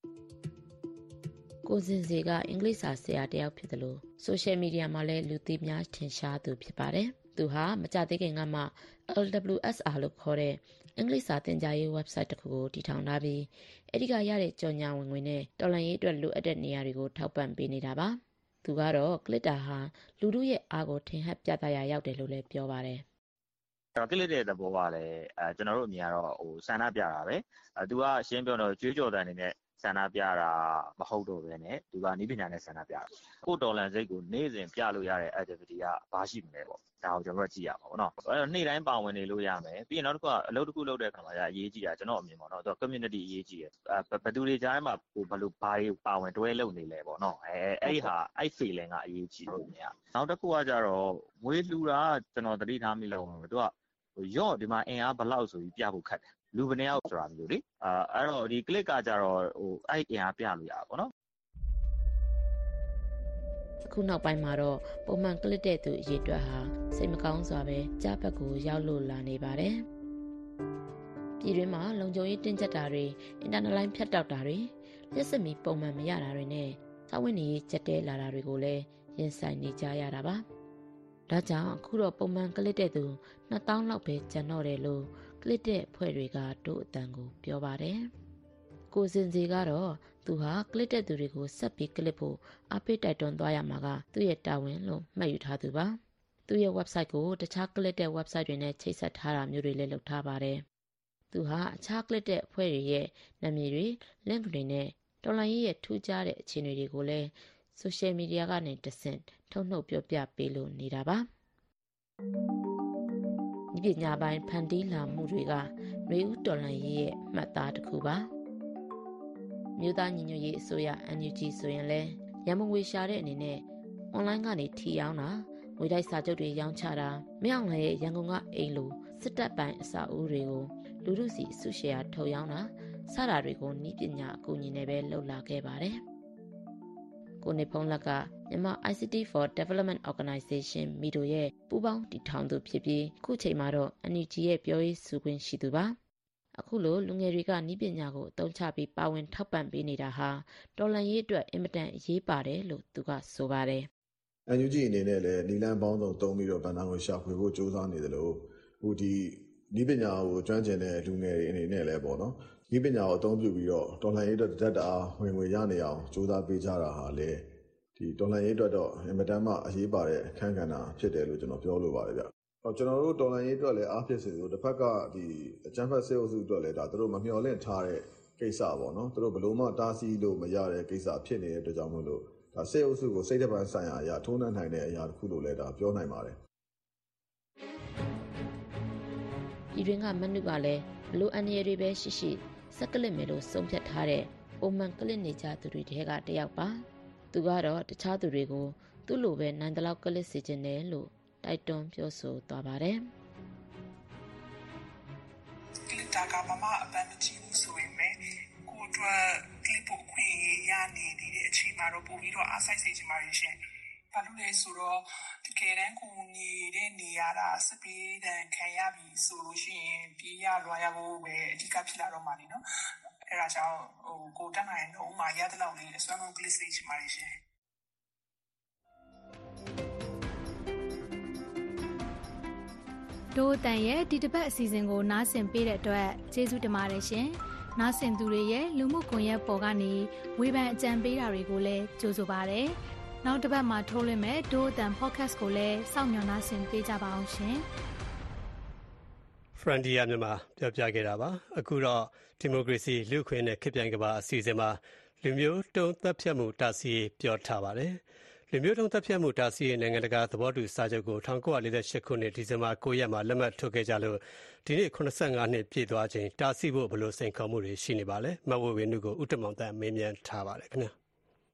ကိုစင်စီကအင်္ဂလိပ်စာဆရာတစ်ယောက်ဖြစ်တယ်လို့ဆိုရှယ်မီဒီယာမှာလည်းလူသိများထင်ရှားသူဖြစ်ပါတယ်။သူဟာမကြသေးခင်ကမှ LWSR လို့ခေါ်တဲ့အင်္ဂလိပ်စာသင်ကြားရေး website တစ်ခုကိုတည်ထောင်ထားပြီးအဲဒီကရတဲ့ကြော်ညာဝင်ငွေနဲ့တော်လှန်ရေးအတွက်လိုအပ်တဲ့နေရာတွေကိုထောက်ပံ့ပေးနေတာပါ။သူကတော့ Glitter ဟာလူထုရဲ့အားကိုထင်ဟပ်ပြသရာရောက်တယ်လို့လည်းပြောပါတယ်။ Glitter တဲ့သဘောကလည်းကျွန်တော်တို့အမြင်ကတော့ဆန္ဒပြတာပဲသူကရှင်းပြောတော့ကြွေးကြော်တဲ့အနေနဲ့ဆန္ဒပြတာမဟုတ်တော့ဘဲနဲ့သူကနည်းပညာနဲ့ဆန္ဒပြတာကိုတော်လန်စိတ်ကိုနေ့စဉ်ပြလို့ရတဲ့ activity ကဘာရှိမလဲပေါ့ဒါကိုကျွန်တော်တို့ကြည့်ရမှာပေါ့နော်အဲ့တော့နေ့တိုင်းပါဝင်နေလို့ရမယ်ပြီးရင်နောက်တစ်ခုကအလုပ်တစ်ခုလုပ်တဲ့အခါမှာအရေးကြီးတာကျွန်တော်အမြင်ပေါ့နော်သူက community အရေးကြီးတယ်ဘယ်သူတွေကြားထဲမှာဘယ်လိုဘာတွေပါဝင်တွဲလုပ်နေလဲပေါ့နော်အဲ့ဟာအဲ့ feeling ကအရေးကြီးလို့မြင်ရနောက်တစ်ခုကကြတော့ငွေလှူတာကျွန်တော်သတိထားမိလို့သူကရော့ဒီမှာအင်အားဘယ်လောက်ဆိုပြီးပြဖို့ခက်တယ်လူဘယ်နှယောက်ဆိုတာမျိုးလေအဲ့တော့ဒီ click ကကြတော့အဲ့အင်အားပြလို့ရပါဘောနော်အခုနောက်ပိုင်းမှာတော့ပုံမှန် click တဲ့သူအရေးအတွက်ဟာစိတ်မကောင်းစွာပဲကြားဘက်ကိုရောက်လို့လာနေပါတယ်ပြည်တွင်းမှာလုံခြုံရေးတင်းကျပ်တာတွေအင်တာနက်လိုင်းဖြတ်တောက်တာတွေလက်စမီပုံမှန်မရတာတွေနဲ့စာဝင်နေကြက်တဲလာတာတွေကိုလည်းရင်ဆိုင်နေကြရတာပါဒါကြောင့်အခုတော့ပုံမှန် click တဲ့သူ2000လောက်ပဲကျန်တော့တယ်လို့ကလစ်တဲ့ဖွဲ့တွေကတို့အတန်ကိုပြောပါတယ်။ကိုစင်စီကတော့သူဟာကလစ်တဲ့သူတွေကိုဆက်ပြီးကလစ်ဖို့အားပေးတိုက်တွန်းသွားရမှာကသူ့ရဲ့တာဝန်လို့မှတ်ယူထားသူပါ။သူ့ရဲ့ website ကိုတခြားကလစ်တဲ့ website တွေနဲ့ချိတ်ဆက်ထားတာမျိုးတွေလည်းလုပ်ထားပါတယ်။သူဟာအခြားကလစ်တဲ့အဖွဲ့တွေရဲ့နာမည်တွေ link တွေနဲ့တော်လိုင်းရဲ့ထူးခြားတဲ့အခြေအနေတွေကိုလည်း social media ကနေတဆင့်ထုတ်နှုတ်ပြောပြပေးလို့နေတာပါ။ဒီပညာပိုင်းဖန်တီးလာမှုတွေကနှွေဦးတော်လှန်ရေးရဲ့မှတ်သားတစ်ခုပါမြို့သားညီညွတ်ရေးအစိုးရ NUG ဆိုရင်လည်းရန်မငွေရှာတဲ့အနေနဲ့ online ကနေထီရောင်းတာငွေတိုက်စာချုပ်တွေရောင်းချတာမြောက်လည်းရန်ကုန်ကအိမ်လိုစစ်တပ်ပိုင်းအစာအုပ်တွေကိုလူထုစီစုရှယ်ယာထုတ်ရောင်းတာစတာတွေကိုနည်းပညာအကူအညီနဲ့ပဲလုပ်လာခဲ့ပါတယ်ကိုနေဖုံးလက်ကမြန်မာ ICT for Development Organization မီတိုရဲ့ပူးပေါင်းတည်ထောင်သူဖြစ်ပြီးခုချိန်မှာတော့ NUG ရဲ့ပြောရေးဆိုခွင့်ရှိသူပါအခုလိုလူငယ်တွေကနည်းပညာကိုအသုံးချပြီးပါဝင်ထောက်ပံ့ပေးနေတာဟာတော်လှန်ရေးအတွက်အင်မတန်အရေးပါတယ်လို့သူကဆိုပါတယ် NUG အနေနဲ့လည်းနီလန်ပေါင်းစုံသုံးပြီးတော့ဗန္နာကိုရှာဖွေဖို့စ조사နေတယ်လို့ဟိုဒီနည်းပညာကိုကျွမ်းကျင်တဲ့လူငယ်တွေအနေနဲ့လည်းပေါ့နော်နည်းပညာကိုအသုံးပြုပြီးတော့တော်လှန်ရေးအတွက်တက်တာဝင်ငွေရနေအောင်စ조사ပေးကြတာဟာလေဒီတော်လှန်ရေးအတွက်တော့အင်မတန်မှအရေးပါတဲ့အခန်းကဏ္ဍဖြစ်တယ်လို့ကျွန်တော်ပြောလိုပါတယ်ဗျကျွန်တော်တို့တော်လှန်ရေးအတွက်လည်းအားဖြစ်စေလို့တစ်ဖက်ကဒီအကြမ်းဖက်စစ်အုပ်စုအတွက်လည်းဒါတို့မမျှော်လင့်ထားတဲ့ကိစ္စပေါ့နော်တို့ဘလို့မှတားဆီးလို့မရတဲ့ကိစ္စဖြစ်နေတဲ့အတွက်ကြောင့်မို့လို့ဒါစစ်အုပ်စုကိုစိတ်တပန်းဆိုင်ရာအရာထုံးနှံနိုင်တဲ့အရာတစ်ခုလို့လည်းဒါပြောနိုင်ပါတယ်ဒီတွင်ကမနုကလည်းဘလို့အနေရတွေပဲရှိရှိစက်ကလစ်မယ်လို့ဆုံးဖြတ်ထားတဲ့ပုံမှန်ကလစ်နေကြသူတွေထဲကတယောက်ပါသူကတော့တခြားသူတွေကိုသူ့လိုပဲနိုင်တဲ့လောက်ကလစ်စေခြင်းတယ်လို့တိုက်တွန်းပြောဆိုသွားပါတယ်ကလစ်တာကမမအပန်းမကြည့်ဘူးဆိုရင်ကိုတို့ကလစ်ဖို့ခွင့်ရနေတဲ့အချိန်မှာတော့ပို့ပြီးတော့အားစိုက်စေချင်ပါတယ်ရှင်ဘာလို့လဲဆိုတော့တကယ်တမ်းကိုနေတဲ့နေရတာစပီးတန်ခံရပြီဆိုလို့ရှိရင်ပြေးရလွှာရဖို့ပဲအဓိကဖြစ်လာတော့မှာနေနော်အဲ့ဒါကြောင့်ကိုတက်နိုင်တော့မှရတဲ့လောက်လေးအစွမ်းကုန်ကလစ်စေချင်ပါတယ်ရှင်ဒို့အတန်ရဲ့ဒီတစ်ပတ်အစီအစဉ်ကိုနားဆင်ပေးတဲ့အတွက်ကျေးဇူးတင်ပါတယ်ရှင်။နားဆင်သူတွေရဲ့လူမှုကွန်ရက်ပေါ်ကနေဝေဖန်အကြံပေးတာတွေကိုလည်းကြိုဆိုပါရစေ။နောက်တစ်ပတ်မှာထုတ်လွှင့်မဲ့ဒို့အတန် podcast ကိုလည်းစောင့်မျှော်နားဆင်ပေးကြပါအောင်ရှင်။ Frontier မြန်မာပြောပြခဲ့တာပါ။အခုတော့ဒီမိုကရေစီလူ့အခွင့်နဲ့ခေတ်ပြိုင်ကမ္ဘာအစီအစဉ်မှာလူမျိုးတုံးသက်ဖြတ်မှုတားဆီးပြောထားပါတယ်။လူမျိုးတုံးသက်ဖြတ်မှုတားဆီးနိုင်ငံတကာသဘောတူစာချုပ်ကို1948ခုနှစ်ဒီဇင်ဘာ9ရက်မှာလက်မှတ်ထိုးခဲ့ကြလို့ဒီနေ့85နှစ်ပြည့်သွားချိန်တားဆီးဖို့ဘယ်လိုစိန်ခေါ်မှုတွေရှိနေပါလဲ။မဝေဝေနုကိုဥတ္တမောင်တန်မေးမြန်းထားပါတယ်ခင်ဗျာ။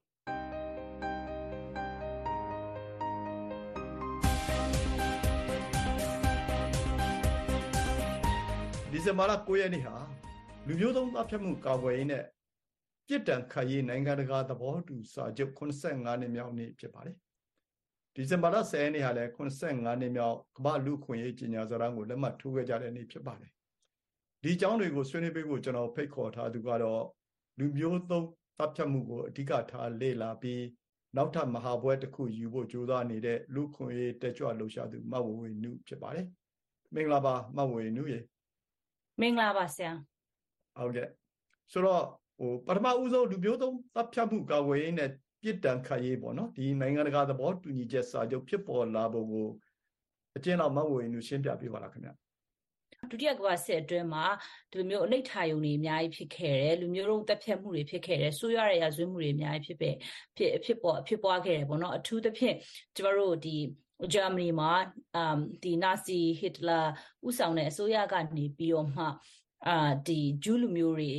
ဒီဇင်ဘာလ9ရက်နေ့ဟာလူမျိုးတုံးသက်ဖြတ်မှုကာကွယ်ရေးနဲ့ပြစ်ဒဏ်ခတ်ရေးနိုင်ငံတကာသဘောတူစာချုပ်85နှစ်မြောက်နေ့ဖြစ်ပါတယ်။ဒီဇင်ဘာလ10ရက်နေ့ဟာလည်း85နှစ်မြောက်ကမ္ဘာလူ့အခွင့်အရေးကြေညာစာတမ်းကိုလက်မှတ်ထိုးခဲ့ကြတဲ့နေ့ဖြစ်ပါတယ်။ဒီအကြောင်းတွေကိုဆွေးနွေးပေးဖို့ကျွန်တော်ဖိတ်ခေါ်ထားသူကတော့လူမျိုးတုံးတပ်ဖြတ်မှုကိုအဓိကထားလေ့လာပြီးနောက်ထပ်မဟာဘွဲတစ်ခုယူဖို့ကြိုးစားနေတဲ့လူခွင့်ရေးတက်ကြွလှုပ်ရှားသူမဝဝေနုဖြစ်ပါတယ်မင်္ဂလာပါမဝဝေနုရေမင်္ဂလာပါဆရာဟုတ်ကဲ့ဆိုတော့ပထမဦးဆုံးလူမျိုးသုံးတပ်ဖြတ်မှုကာကွယ်ရေးနဲ့ပြစ်ဒဏ်ခတ်ရေးပေါ့နော်ဒီနိုင်ငံတကာသဘောတူညီချက်စာချုပ်ဖြစ်ပေါ်လာဖို့ကိုအကျဉ်းတော်မဝဝေနုရှင်းပြပေးပါလားခင်ဗျဒုတိယကမ္ဘာစစ်အတွင်းမှာဒီလိုမျိုးအနိဋ္ဌာယုံတွေအများကြီးဖြစ်ခဲ့တယ်လူမျိုးလုံးတပ်ဖြတ်မှုတွေဖြစ်ခဲ့တယ်ဆိုးရွားတဲ့ရာဇဝတ်မှုတွေအများကြီးဖြစ်ပွားခဲ့တယ်ပေါ့နော်အထူးသဖြင့်ကျမတို့ဒီဂျာမနီမှာဒီနာဇီဟစ်တလာဥဆောင်တဲ့အစိုးရကနေပြီးတော့မှဒီဂျူးလူမျိုးတွေ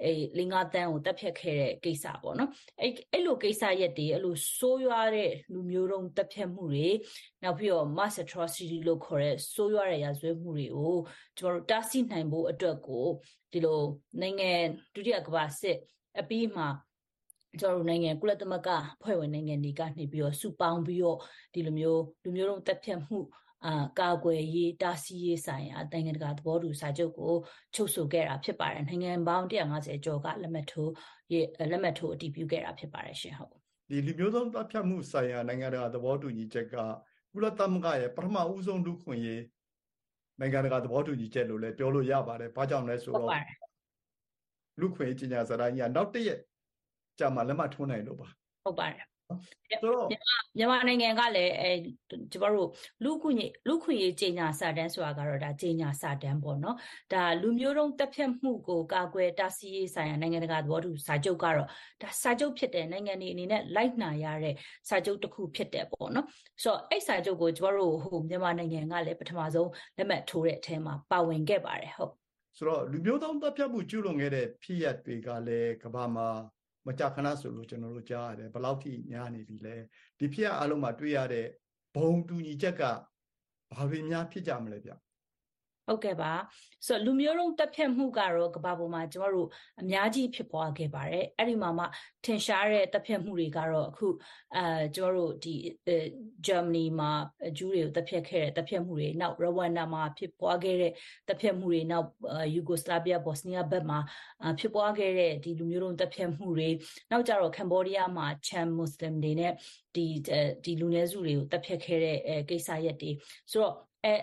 5 တန်းကိုတပ်ဖြတ်ခဲ့တဲ့ကိစ္စပေါ့နော်အဲ့လိုကိစ္စရက်တွေအဲ့လိုဆိုးရွားတဲ့လူမျိုးတုံးတပ်ဖြတ်မှုတွေနောက်ပြီးတော့ mass atrocity လို့ခေါ်တဲ့ဆိုးရွားတဲ့ရာဇဝတ်မှုတွေကိုကျွန်တော်တို့တားဆီးနိုင်ဖို့အတွက်ကိုဒီလိုနိုင်ငံဒုတိယကမ္ဘာစစ်အပြီးမှာကျွန်တော်တို့နိုင်ငံကုလသမဂ္ဂဖွဲ့ဝင်နိုင်ငံတွေကနေပြီးတော့စုပေါင်းပြီးတော့ဒီလိုမျိုးလူမျိုးတုံးတပ်ဖြတ်မှုကာကွယ်ရေးတားဆီးရေးဆိုင်ရာနိုင်ငံတကာသဘောတူစာချုပ်ကိုချုပ်ဆိုခဲ့တာဖြစ်ပါတယ်နိုင်ငံပေါင်း150ကျော်ကလက်မှတ်ထိုးအတည်ပြုခဲ့တာဖြစ်ပါတယ်ရှင်ဟုတ်ဒီလူမျိုးစုံတပ်ဖြတ်မှုဆိုင်ရာနိုင်ငံတကာသဘောတူညီချက်ကကုလသမဂ္ဂရဲ့ပထမဦးဆုံးလူခွင့်ရေးနိုင်ငံတကာသဘောတူညီချက်လို့လည်းပြောလို့ရပါတယ်ဘာကြောင့်လဲဆိုတော့လူခွင့်ရေးကြီးညာစာတမ်းကြီးကနောက်တစ်ရက်ကြာမှလက်မှတ်ထိုးနိုင်လို့ပါဟုတ်ပါတယ်မြန်မာနိုင်ငံကလည်းကျမတို့လူခွင့်ရေးကြေညာစာတမ်းဆိုတာကတော့ဒါကြေညာစာတမ်းပေါ့နော်ဒါလူမျိုးတုံးတပ်ဖြတ်မှုကိုကာကွယ်တားဆီးရေးဆိုင်ရာနိုင်ငံတကာသဘောတူစာချုပ်ကတော့ဒါစာချုပ်ဖြစ်တဲ့နိုင်ငံတွေအနေနဲ့လိုက်နာရတဲ့စာချုပ်တစ်ခုဖြစ်တယ်ပေါ့နော်ဆိုတော့အဲ့စာချုပ်ကိုကျမတို့မြန်မာနိုင်ငံကလည်းပထမဆုံးလက်မှတ်ထိုးတဲ့အထဲမှာပါဝင်ခဲ့ပါတယ်ဟုတ်ဆိုတော့လူမျိုးတုံးတပ်ဖြတ်မှုကျူးလွန်ခဲ့တဲ့ဖြစ်ရပ်တွေကလည်းကမ္ဘာမှာမကြာခဏဆိုလို့ကျွန်တော်တို့ကြားရတယ်ဘယ်လောက်ထိများနေပြီလဲဒီဖြစ်အလုံးမှာတွေ့ရတဲ့ဘုံတူညီချက်ကဘာတွေများဖြစ်ကြမလဲဗျဟုတ်ကဲ့ပါဆိုတော့လူမျိုးတုံးတပ်ဖြတ်မှုကတော့ကမ္ဘာပေါ်မှာကျမတို့အများကြီးဖြစ်ပွားခဲ့ပါတယ်အဲ့ဒီမှာမှထင်ရှားတဲ့တပ်ဖြတ်မှုတွေကတော့အခုကျမတို့ဒီဂျာမနီမှာဂျူးတွေကိုတပ်ဖြတ်ခဲ့တဲ့တပ်ဖြတ်မှုတွေနောက်ရဝမ်ဒါမှာဖြစ်ပွားခဲ့တဲ့တပ်ဖြတ်မှုတွေနောက်ယူဂိုစလာဗီးယားဘော့စနီးယားဘက်မှာဖြစ်ပွားခဲ့တဲ့ဒီလူမျိုးတုံးတပ်ဖြတ်မှုတွေနောက်ကျတော့ကမ္ဘောဒီးယားမှာချမ်မွတ်စလင်တွေနဲ့ဒီလူနည်းစုတွေကိုတပ်ဖြတ်ခဲ့တဲ့ကိစ္စရပ်တွေဆိုတော့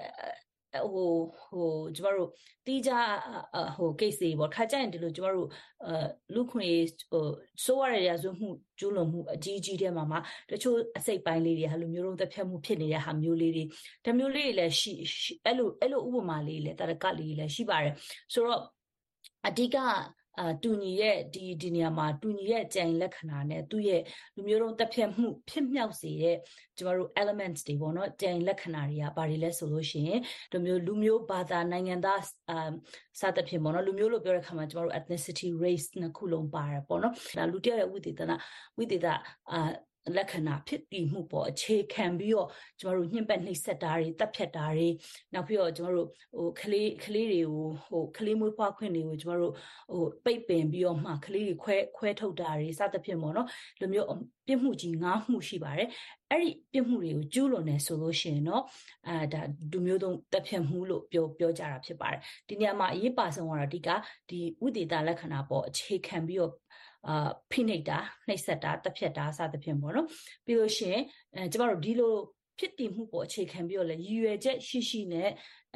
ကျမတို့တီးကြcase တွေပေါ့ခါကြရင်ဒီလိုကျမတို့လူခွင့်စိုးရတဲ့ရာဇဝတ်မှုကျူးလွန်မှုအကြီးကြီးတဲ့မှာတချို့အစိတ်ပိုင်းလေးတွေဟာလူမျိုးတုံးတပ်ဖြတ်မှုဖြစ်နေတဲ့ဟာမျိုးလေးတွေဒါမျိုးလေးတွေလည်းရှိအဲ့လိုဥပမာလေးလည်းတရကလေးလည်းရှိပါတယ်ဆိုတော့အဓိကတူညီရဲ့ဒီနေရာမှာတူညီရဲ့ကြံလက္ခဏာနဲ့သူ့ရဲ့လူမျိုးတုံးတပ်ဖြတ်မှုဖြစ်မြောက်စေတဲ့ကျမတို့ elements တွေပေါ့နော်ကြံလက္ခဏာတွေကဘာတွေလဲဆိုလို့ရှိရင်ဒီလူမျိုးဘာသာနိုင်ငံသားစသဖြင့်ပေါ့နော်လူမျိုးလို့ပြောတဲ့ခါမှာကျမတို့ ethnicity race နှစ်ခုလုံးပါတယ်ပေါ့နော်ဒါလူတယောက်ရဲ့ဝိသေသလက္ခဏာဖြစ်တည်မှုပေါ်အခြေခံပြီးတော့ကျမတို့ညှဉ်းပက်နှိပ်စက်တာတွေတပ်ဖြတ်တာတွေနောက်ပြီးတော့ကျမတို့ကလေးတွေကိုကလေးမွေးဖွားခွင့်တွေကိုကျမတို့ပိတ်ပင်ပြီးတော့မှကလေးတွေခွဲထုတ်တာတွေစသဖြင့်ပေါ့နော်လူမျိုးပြစ်မှုကြီး9မှုရှိပါတယ်အဲ့ဒီပြစ်မှုတွေကိုကျူးလွန်နေဆိုလို့ရှိရင်တော့ဒါလူမျိုးတုံးတပ်ဖြတ်မှုလို့ပြောကြတာဖြစ်ပါတယ်ဒီနေရာမှာအရေးပါဆုံးကတော့ဒီဝိသေသလက္ခဏာပေါ်အခြေခံပြီးတော့ဖိနှိပ်တာနှိပ်စက်တာတပ်ဖြတ်တာစသဖြင့်ပေါ့နော်ပြီးလို့ရှိရင်ကျမတို့ဒီလိုဖြစ်တည်မှုပေါ်အခြေခံပြီးတော့လည်းရည်ရွယ်ချက်ရှိရှိနဲ့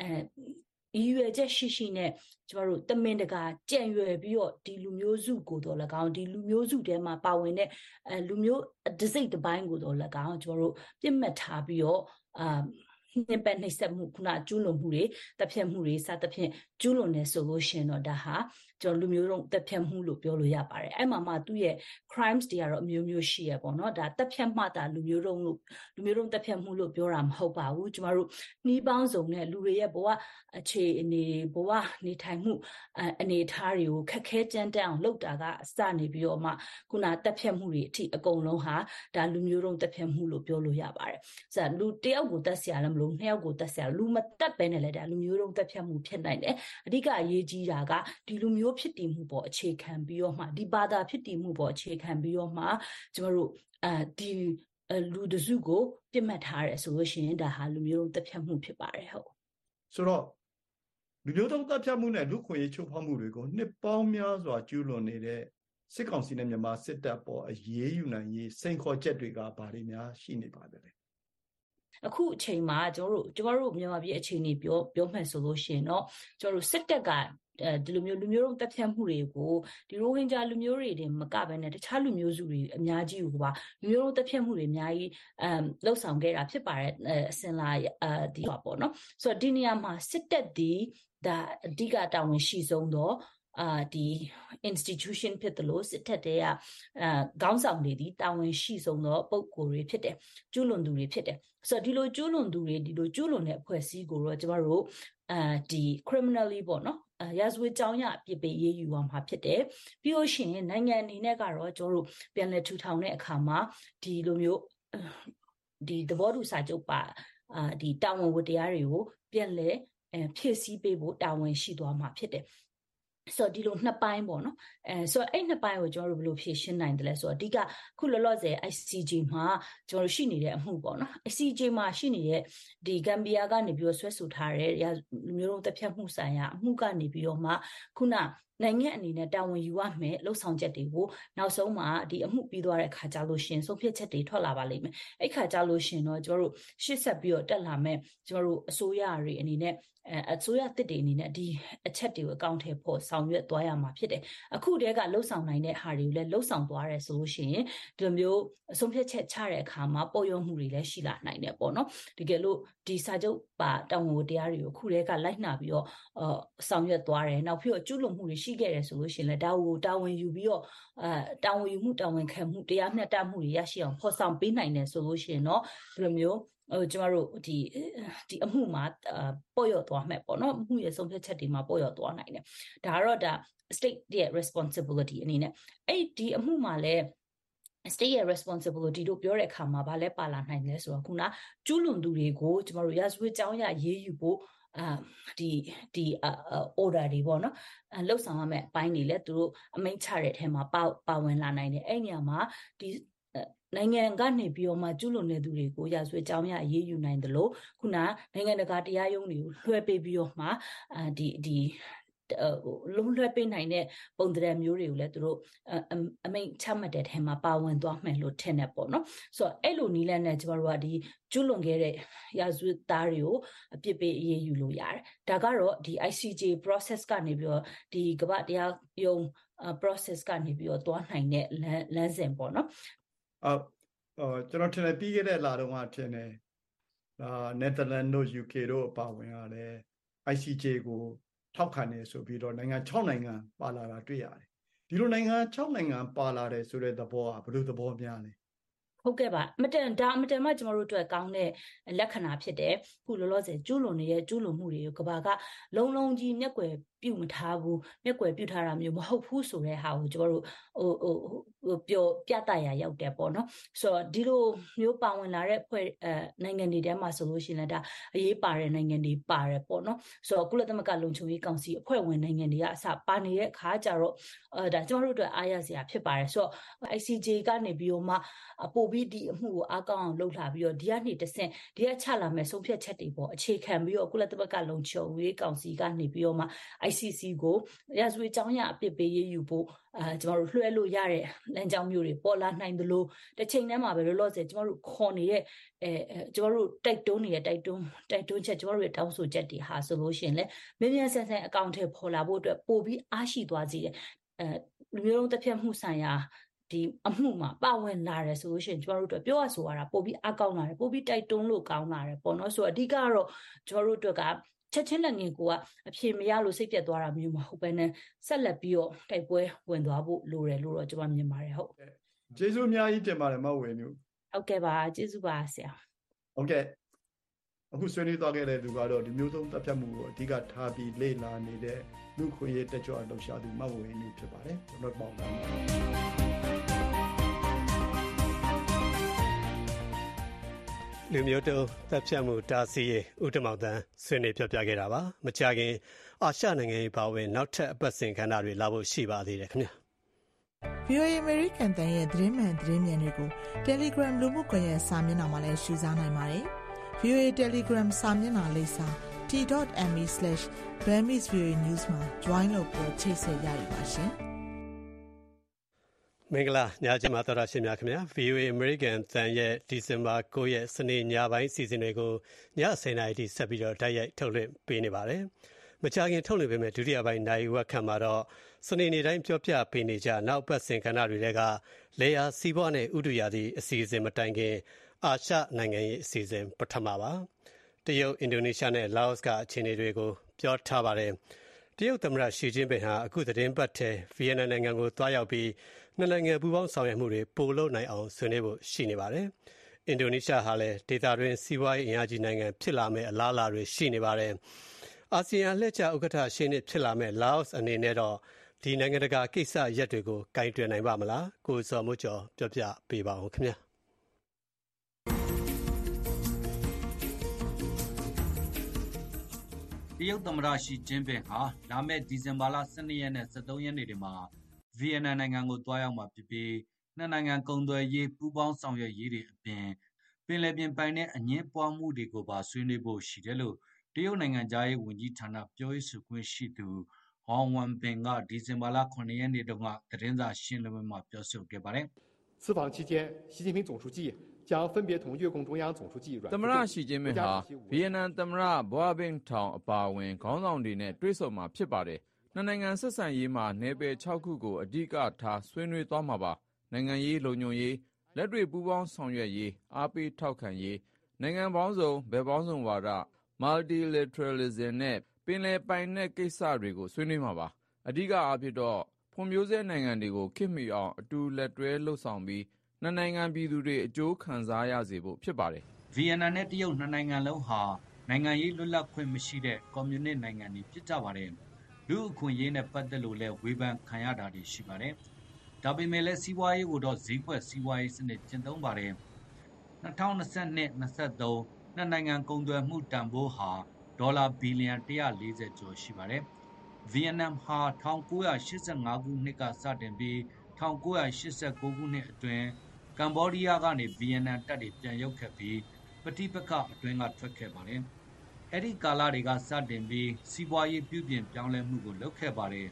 ကျမတို့တမင်တကာကြံရွယ်ပြီးတော့ဒီလူမျိုးစုကိုတော့၎င်းဒီလူမျိုးစုထဲမှာပါဝင်တဲ့လူမျိုးတစိတ်တစ်ပိုင်းကိုတော့၎င်းကျမတို့ပြစ်မှတ်ထားပြီးတော့ညှဉ်းပက်နှိပ်စက်မှုခုနကျူးလွန်မှုတွေတပ်ဖြတ်မှုတွေစသဖြင့်ကျူးလွန်နေဆိုလို့ရှိရင်တော့ဒါဟာကျွန်တော်လူမျိုးတုံးတပ်ဖြတ်မှုလို့ပြောလို့ရပါတယ်အဲ့မှာသူ့ရဲ့ crimes တွေကတော့အမျိုးမျိုးရှိရပေါ့နော်ဒါတပ်ဖြတ်မှတာလူမျိုးတုံးတပ်ဖြတ်မှုလို့ပြောတာမဟုတ်ပါဘူးကျမတို့နှီးပေါင်းစုံနဲ့လူတွေရဲ့ဘဝအခြေအနေဘဝနေထိုင်မှုအနေအထားတွေကိုခက်ခဲကြမ်းတမ်းအောင်လုပ်တာကအစနေပြီးတော့မှခုနတပ်ဖြတ်မှုတွေအထိအကုန်လုံးဟာဒါလူမျိုးတုံးတပ်ဖြတ်မှုလို့ပြောလို့ရပါတယ်ဆိုတော့လူတယောက်ကိုတတ်ဆရာလည်းမလို့နှစ်ယောက်ကိုတတ်ဆရာလူမတတ်ပဲနဲ့လည်းဒါလူမျိုးတုံးတပ်ဖြတ်မှုဖြစ်နိုင်တယ်အဓိကအရေးကြီးတာကဒီလူမျိုးဖြစ်တည်မှုပေါ်အခြေခံပြီးတော့မှဒီဘာသာဖြစ်တည်မှုပေါ်အခြေခံပြီးတော့မှကျမတို့ဒီလူတစုကိုပြစ်မှတ်ထားရဲဆိုလို့ရှိရင်ဒါဟာလူမျိုးတုံးတပ်ဖြတ်မှုဖြစ်ပါတယ်ဟုတ်ဆိုတော့လူမျိုးတုံးတပ်ဖြတ်မှုနဲ့လူခွင့်ရေးချိုးဖောက်မှုတွေကိုနှစ်ပေါင်းများစွာကျူးလွန်နေတဲ့စစ်ကောင်စီနဲ့မြန်မာစစ်တပ်ပေါ်အရေးယူနိုင်ရေးစိန်ခေါ်ချက်တွေကဘာတွေများရှိနေပါသလဲအခုအချိန်မှာကျွန်တော်တို့မြန်မာပြည်အခြေအနေပြောမှဆိုလို့ရှိရင်เนาะကျွန်တော်တို့စစ်တပ်ကဒီလိုမျိုးလူမျိုးတုံးတပ်ဖြတ်မှုတွေကိုဒီရိုဟင်ဂျာလူမျိုးတွေတင်မကဘဲနဲ့တခြားလူမျိုးစုတွေအများကြီးကိုပါလူမျိုးတုံးတပ်ဖြတ်မှုတွေအများကြီးလှုပ်ဆောင်ခဲ့တာဖြစ်ပါတယ်အစင်လာဒီပါပေါ့နော်ဆိုတော့ဒီနေရာမှာစစ်တပ်ဒီဒါအဓိကတာဝန်ရှိဆုံးတော့ဒီ institution ဖြစ်တယ်လို့စစ်တပ်တွေကခေါင်းဆောင်တွေဒီတာဝန်ရှိဆုံးသောပုဂ္ဂိုလ်တွေဖြစ်တယ်ကျူးလွန်သူတွေဖြစ်တယ်ဆိုတော့ဒီလိုကျူးလွန်သူတွေဒီလိုကျူးလွန်တဲ့အဖွဲ့အစည်းကိုတော့ကျမတို့ဒီ criminally ပေါ့နော်ရာဇဝတ်ကြောင်းရအပြစ်ပေးရေးယူရမှာဖြစ်တယ်ပြီးလို့ရှိရင်နိုင်ငံအနေနဲ့ကတော့ကျမတို့ပြန်လည်ထူထောင်တဲ့အခါမှာဒီလိုမျိုးဒီသဘောတူစာချုပ်ပါဒီတာဝန်ဝတ္တရားတွေကိုပြန်လည်ဖြည့်ဆည်းပေးဖို့တာဝန်ရှိသွားမှာဖြစ်တယ်ဆိုတော့ဒီလိုနှစ်ပိုင်းပေါ့နော်ဆိုတော့အဲ့နှစ်ပိုင်းကိုကျွန်တော်တို့ဘယ်လိုဖြည့်ရှင်းနိုင်တယ်လဲဆိုတော့အဓိကခုလောလောဆယ် ICJ မှာကျွန်တော်တို့ရှိနေတဲ့အမှုပေါ့နော် ICJ မှာရှိနေတဲ့ဒီဂမ်ဘီယာကနေပြီးတော့ဆွဲဆိုထားတဲ့လူမျိုးတုံးတပ်ဖြတ်မှုဆိုင်ရာအမှုကနေပြီးတော့မှခုနနိုင်ငံအနေနဲ့တာဝန်ယူရမယ်လှုပ်ဆောင်ချက်တွေကိုနောက်ဆုံးမှာဒီအမှုပြီးသွားတဲ့ခါကြလို့ရှင်ဆုံးဖြတ်ချက်တွေထွက်လာပါလိမ့်မယ်အဲ့ခါကြလို့ရှင်တော့ကျွန်တော်တို့ရှေ့ဆက်ပြီးတော့တက်လာမယ်ကျွန်တော်တို့အစိုးရတွေအနေနဲ့အစိုးရတစ်တွေအနေနဲ့ဒီအချက်တွေကိုအကောင့်ထဲဖို့ဆောင်ရွက်သွားရမှာဖြစ်တယ်အခုတည်းကလှုပ်ဆောင်နိုင်တဲ့ဟာတွေကိုလည်းလှုပ်ဆောင်သွားရဲဆိုလို့ရှိရင်ဒီလိုမျိုးအဆုံးဖြတ်ချက်ချတဲ့အခါမှာပေါ်ရမှုတွေလည်းရှိလာနိုင်တယ်ပေါ့နော်တကယ်လို့ဒီစာချုပ်ပါတာဝန်တရားတွေကိုအခုတည်းကလိုက်နှာပြီးတော့ဆောင်ရွက်သွားတယ်နောက်ပြီးတော့ကျူးလွန်မှုတွေရှိခဲ့တယ်ဆိုလို့ရှိရင်လည်းဒါကိုတာဝန်ယူပြီးတော့တာဝန်ယူမှုတာဝန်ခံမှုတရားမျှတမှုတွေရရှိအောင်ဖော်ဆောင်ပေးနိုင်တယ်ဆိုလို့ရှိရင်တော့ဒီလိုမျိုးကျမတို့ဒီအမှုမှာပေါ်ရောက်သွားမယ်ပေါ့နော်အမှုရဲ့ဆုံးဖြတ်ချက်တွေမှာပေါ်ရောက်သွားနိုင်တယ်ဒါကတော့ဒါ state ရဲ့ responsibility အနေနဲ့အဲ့ဒီအမှုမှာလည်း state ရဲ့ responsibility တို့ပြောတဲ့အခါမှာဗာလဲပါလာနိုင်တယ်ဆိုတော့ခုနကျူးလွန်သူတွေကိုကျမတို့ရာဇဝတ်ကြောင်းရရေးယူဖို့ဒီorder တွေပေါ့နော်လှုပ်ဆောင်ရမယ့်အပိုင်းတွေလည်းသူတို့အမိန့်ချတဲ့အထက်မှာပါဝင်လာနိုင်တယ်အဲ့နေရာမှာဒီနိုင်ငံကနေပြီးတော့မှကျူးလွန်နေသူတွေကိုရာဇဝတ်ကြောင်းရအရေးယူနိုင်တယ်လို့ခုနနိုင်ငံတကာတရားရုံးတွေကိုလွှဲပေးပြီးတော့မှဒီလုံးလွှဲပေးနိုင်တဲ့ပုံသဏ္ဍာန်မျိုးတွေကိုလည်းသူတို့အမိန့်ချမှတ်တဲ့ထဲမှာပါဝင်သွားမယ်လို့ထင်တယ်ပေါ့နော်ဆိုတော့အဲ့လိုနည်းလမ်းနဲ့ကျမတို့ကဒီကျူးလွန်ခဲ့တဲ့ရာဇဝတ်သားတွေကိုအပြစ်ပေးအရေးယူလို့ရတယ်ဒါကတော့ဒီ ICJ process ကနေပြီးတော့ဒီကမ္ဘာတရားရုံး process ကနေပြီးတော့သွားနိုင်တဲ့လမ်းစဉ်ပေါ့နော်ကျွန်တော်ထင်တယ်ပြီးခဲ့တဲ့လတုန်းကထင်တယ်Netherlands တို့ UK တို့အပါဝင်ရတယ် ICJ ကိုထောက်ခံနေဆိုပြီးတော့နိုင်ငံ6နိုင်ငံပါလာတာတွေ့ရတယ်ဒီလိုနိုင်ငံ6နိုင်ငံပါလာတယ်ဆိုတဲ့သဘောကဘယ်လိုသဘောများလဲဟုတ်ကဲ့ပါအမတန်မှကျွန်တော်တို့အတွက်ကောင်းတဲ့လက္ခဏာဖြစ်တယ်ခုလောလောဆယ်ကျူးလွန်နေတဲ့ကျူးလွန်မှုတွေကိုကဘာကလုံးကြီးမျက်ကွယ်ပြုတ်မထားဘူးမျက်ကွယ်ပြုတ်ထားတာမျိုးမဟုတ်ဘူးဆိုတဲ့ဟာကိုကျွန်တော်တို့ပြောပြသရာရောက်တယ်ပေါ့နော်ဆိုတော့ဒီလိုမျိုးပါဝင်လာတဲ့ဖွဲ့နိုင်ငံတွေထဲမှာဆိုလို့ရှိရင်လည်းဒါအရေးပါတဲ့နိုင်ငံတွေပါတယ်ပေါ့နော်ဆိုတော့ကုလသမဂ္ဂလုံခြုံရေးကောင်စီအဖွဲ့ဝင်နိုင်ငံတွေကအစပါနေတဲ့အခါကျတော့ဒါကျွန်တော်တို့အတွက်အားရစရာဖြစ်ပါတယ်ဆိုတော့ ICJ ကနေပြီးတော့မှပို့ပြီးဒီအမှုကိုအားကောင်းအောင်လုပ်လာပြီးတော့ဒီကနေတဆင့်ဒီကချလာမဲ့ဆုံးဖြတ်ချက်တွေပေါ့အခြေခံပြီးတော့ကုလသမဂ္ဂလုံခြုံရေးကောင်စီကနေပြီးတော့မှICC ကိုရာဇဝတ်ကြောင်းရအပြစ်ပေးရေးယူဖို့ကျွန်တော်တို့လွှဲလို့ရတဲ့လမ်းကြောင်းမျိုးတွေပေါ်လာနိုင်သလိုတစ်ချိန်တည်းမှာပဲလောလောဆယ်ကျွန်တော်တို့ခေါ်နေတဲ့ကျွန်တော်တို့တိုက်တွန်းချက်ကျွန်တော်တို့ရဲ့တောင်းဆိုချက်တွေဟာဆိုလို့ရှိရင်လည်းမြန်ဆန်အကောင့်ထဲပေါ်လာဖို့အတွက်ပို့ပြီးအားရှိသွားစေတယ်လူမျိုးလုံးတစ်ဖြတ်မှုဆိုင်ရာဒီအမှုမှာပါဝင်လာတယ်ဆိုလို့ရှိရင်ကျွန်တော်တို့အတွက်ပြောရဆိုရတာပို့ပြီးအားကောင်းလာတယ်ပို့ပြီးတိုက်တွန်းလို့ကောင်းလာတယ်ပေါ့နော်ဆိုတော့အဓိကတော့ကျွန်တော်တို့အတွက်ကချက်ချင်းလက်ငင်းကိုကအဖြေမရလို့စိတ်ပြတ်သွားတာမျိုးမဟုတ်ဘဲနဲ့ဆက်လက်ပြီးတော့တိုက်ပွဲဝင်သွားဖို့လိုတယ်လို့တော့ကျွန်မမြင်ပါတယ်ဟုတ်ကျေးဇူးအများကြီးတင်ပါတယ်မဝေမျိုးဟုတ်ကဲ့ပါကျေးဇူးပါဆရာဟုတ်ကဲ့အခုဆွေးနွေးသွားခဲ့တဲ့သူကတော့ဒီမျိုးစုံတပ်ဖြတ်မှုကိုအဓိကထားပြီးလေ့လာနေတဲ့လူခွင့်ရေးတက်ကြွလှုပ်ရှားသူမဝေမျိုးဖြစ်ပါတယ်ကျွန်တော်ပေါ့ပါလူမျိုးတုံးတပ်ဖြတ်မှုတားဆီးရေးဦးတမောင်တန်းဆွေးနွေးပြပြခဲ့တာပါမကြခင်အာရှနိုင်ငံရေးပါဝင်နောက်ထပ်အပတ်စဉ်ခန်းဓာတွေလာဖို့ရှိပါသေးတယ်ခင်ဗျာ VOA American တန်ရဲ့သတင်းမှန်သတင်းမြန်တွေကို Telegram လူမှုကွန်ရက်စာမျက်နှာမှာလည်းရှုစားနိုင်ပါတယ် VOA Telegram စာမျက်နှာလိပ်စာ t.me/Burmese VOA News မှာ join လုပ်ပြီးချိတ်ဆက်ရပါရှင်မင်္ဂလာညချမ်းပါတော်ရရှင်များခင်ဗျာ VOA American တန်ရဲ့ဒီဇင်ဘာ9ရက်စနေညပိုင်းစီစဉ်တွေကိုည10:00နာရီထိဆက်ပြီးတော့တိုက်ရိုက်ထုတ်လွှင့်ပေးနေပါတယ်။မကြာခင်ထုတ်လွှင့်ပေးမယ့်ဒုတိယပိုင်းနိုင်ဝက်ခန့်မှာတော့စနေနေ့တိုင်းပြောပြပေးနေကြနောက်ပတ်စင်ကဏ္ဍတွေကလေယာစီးပွားနဲ့ဥတုရာသီအစီအစဉ်မတိုင်ခင်အာရှနိုင်ငံရေးအစီအစဉ်ပထမပါ။တရုတ်အင်ဒိုနီးရှားနဲ့လာအိုကအခြေအနေတွေကိုပြောထားပါတယ်။တရုတ်သမ္မတရှီကျင်းပင်ဟာအခုသတင်းပတ်ထဲဗီယက်နမ်နိုင်ငံကိုတွားရောက်ပြီးနှစ်နိုင်ငံပူးပေါင်းဆောင်ရွက်မှုတွေပိုလုပ်နိုင်အောင်ဆွေးနွေးဖို့ရှိနေပါတယ်။အင်ဒိုနီးရှားဟာလည်းဒေသတွင်းစီးပွားရေးအင်အားကြီးနိုင်ငံဖြစ်လာမယ့်အလားအလာတွေရှိနေပါတယ်။အာဆီယံလက်ကျဥက္ကဋ္ဌရှေ့နှစ်ဖြစ်လာမယ့်လာအိုအနေနဲ့တော့ဒီနိုင်ငံတကာကိစ္စရပ်တွေကိုကင်တွယ်နိုင်ပါမလား။ကိုစောမိုးကျော်ပြောပြပေးပါဦးခင်ဗျာ။တရုတ်သမ္မတရှီကျင်းပင်ဟာလာမယ့်ဒီဇင်ဘာလ12ရက်နဲ့13ရက်နေ့တွေမှာဗီယက်နမ်နိုင်ငံကိုတွားရောက်မှာဖြစ်ပြီးနှစ်နိုင်ငံကုန်သွယ်ရေးပူးပေါင်းဆောင်ရွက်ရေးတွေအပြင်ပင်လယ်ပြင်ပိုင်တဲ့အငင်းပွားမှုတွေကိုပါဆွေးနွေးဖို့ရှိတယ်လို့တရုတ်နိုင်ငံသားရေးဝန်ကြီးဌာနပြောရေးဆိုခွင့်ရှိသူဟောင်ဝမ်ပင်ကဒီဇင်ဘာလ9ရက်နေ့တုန်းကသတင်းစာရှင်းလင်းပွဲမှာပြောဆိုခဲ့ပါတယ်此访期间习近平总书记将分别同越共中央总书记阮သမ္မတရှီကျင်းပင်ဟာဗီယက်နမ်သမ္မတဘွာဘင်းထောင်အပါအဝင်ခေါင်းဆောင်တွေနဲ့တွေ့ဆုံမှာဖြစ်ပါတယ်နှစ်နိုင်ငံဆက်ဆံရေးမှာနယ်ပယ်6ခုကိုအဓိကထားဆွေးနွေးသွားမှာပါနိုင်ငံရေးလုံခြုံရေးလက်တွေ့ပူးပေါင်းဆောင်ရွက်ရေးအားပေးထောက်ခံရေးနိုင်ငံပေါင်းစုံဘက်ပေါင်းစုံဝါဒ multilateralism နဲ့ပင်လယ်ပိုင်နက်ကိစ္စတွေကိုဆွေးနွေးမှာပါအဓိကအားဖြင့်တော့ဖွံ့ဖြိုးဆဲနိုင်ငံတွေကိုခေတ်မီအောင်အတူလက်တွဲလှုပ်ဆောင်ပြီးနှစ်နိုင်ငံပြည်သူတွေအကျိုးခံစားရစေဖို့ဖြစ်ပါတယ်ဗီယက်နမ်နဲ့တရုတ်နှစ်နိုင်ငံလုံးဟာနိုင်ငံရေးလွတ်လပ်ခွင့်မရှိတဲ့ကွန်မြူနစ်နိုင်ငံတွေဖြစ်ကြပါတယ်လူအခွင့်အရေးနဲ့ပတ်သက်လို့လည်းဝေဖန်ခံရတာတွေရှိပါတယ်။ဒါပေမဲ့လည်းစီးပွားရေးကိုတော့ဈေးကွက်စီးပွားရေးစနစ်ကျင့်သုံးပါတယ်။2022-23နှစ်နိုင်ငံကုန်သွယ်မှုတန်ဖိုးဟာဒေါ်လာဘီလီယံ140ကျော်ရှိပါတယ်။ဗီယက်နမ်ဟာ1985ခုနှစ်ကစတင်ပြီး1989ခုနှစ်အတွင်းကမ္ဘောဒီးယားကနေဗီယက်နမ်တပ်တွေပြန်ရုပ်ခဲ့ပြီးပဋိပက္ခအတွင်းကထွက်ခဲ့ပါတယ်။အဲ့ဒီကာလတွေကစတင်ပြီးစီးပွားရေးပြုပြင်ပြောင်းလဲမှုကိုလုပ်ခဲ့ပါတယ်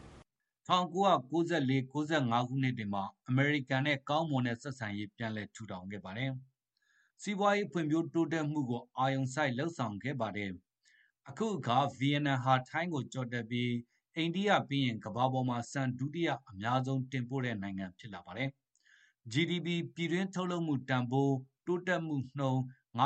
1994-95ခုနှစ်တွေမှာအမေရိကန်နဲ့ကောင်းမွန်တဲ့ဆက်ဆံရေးပြန်လည်ထူထောင်ခဲ့ပါတယ်စီးပွားရေးဖွံ့ဖြိုးတိုးတက်မှုကိုအာရုံစိုက်လှုပ်ဆောင်ခဲ့ပါတယ်အခုအခါဗီယက်နမ်ဟာထိုင်းကိုကျော်တက်ပြီးအိန္ဒိယပြီးရင်ကမ္ဘာပေါ်မှာစံဒုတိယအများဆုံးတင်ပို့တဲ့နိုင်ငံဖြစ်လာပါတယ် GDP ပြည်တွင်းထုတ်လုပ်မှုတန်ဖိုးတိုးတက်မှုနှုန်း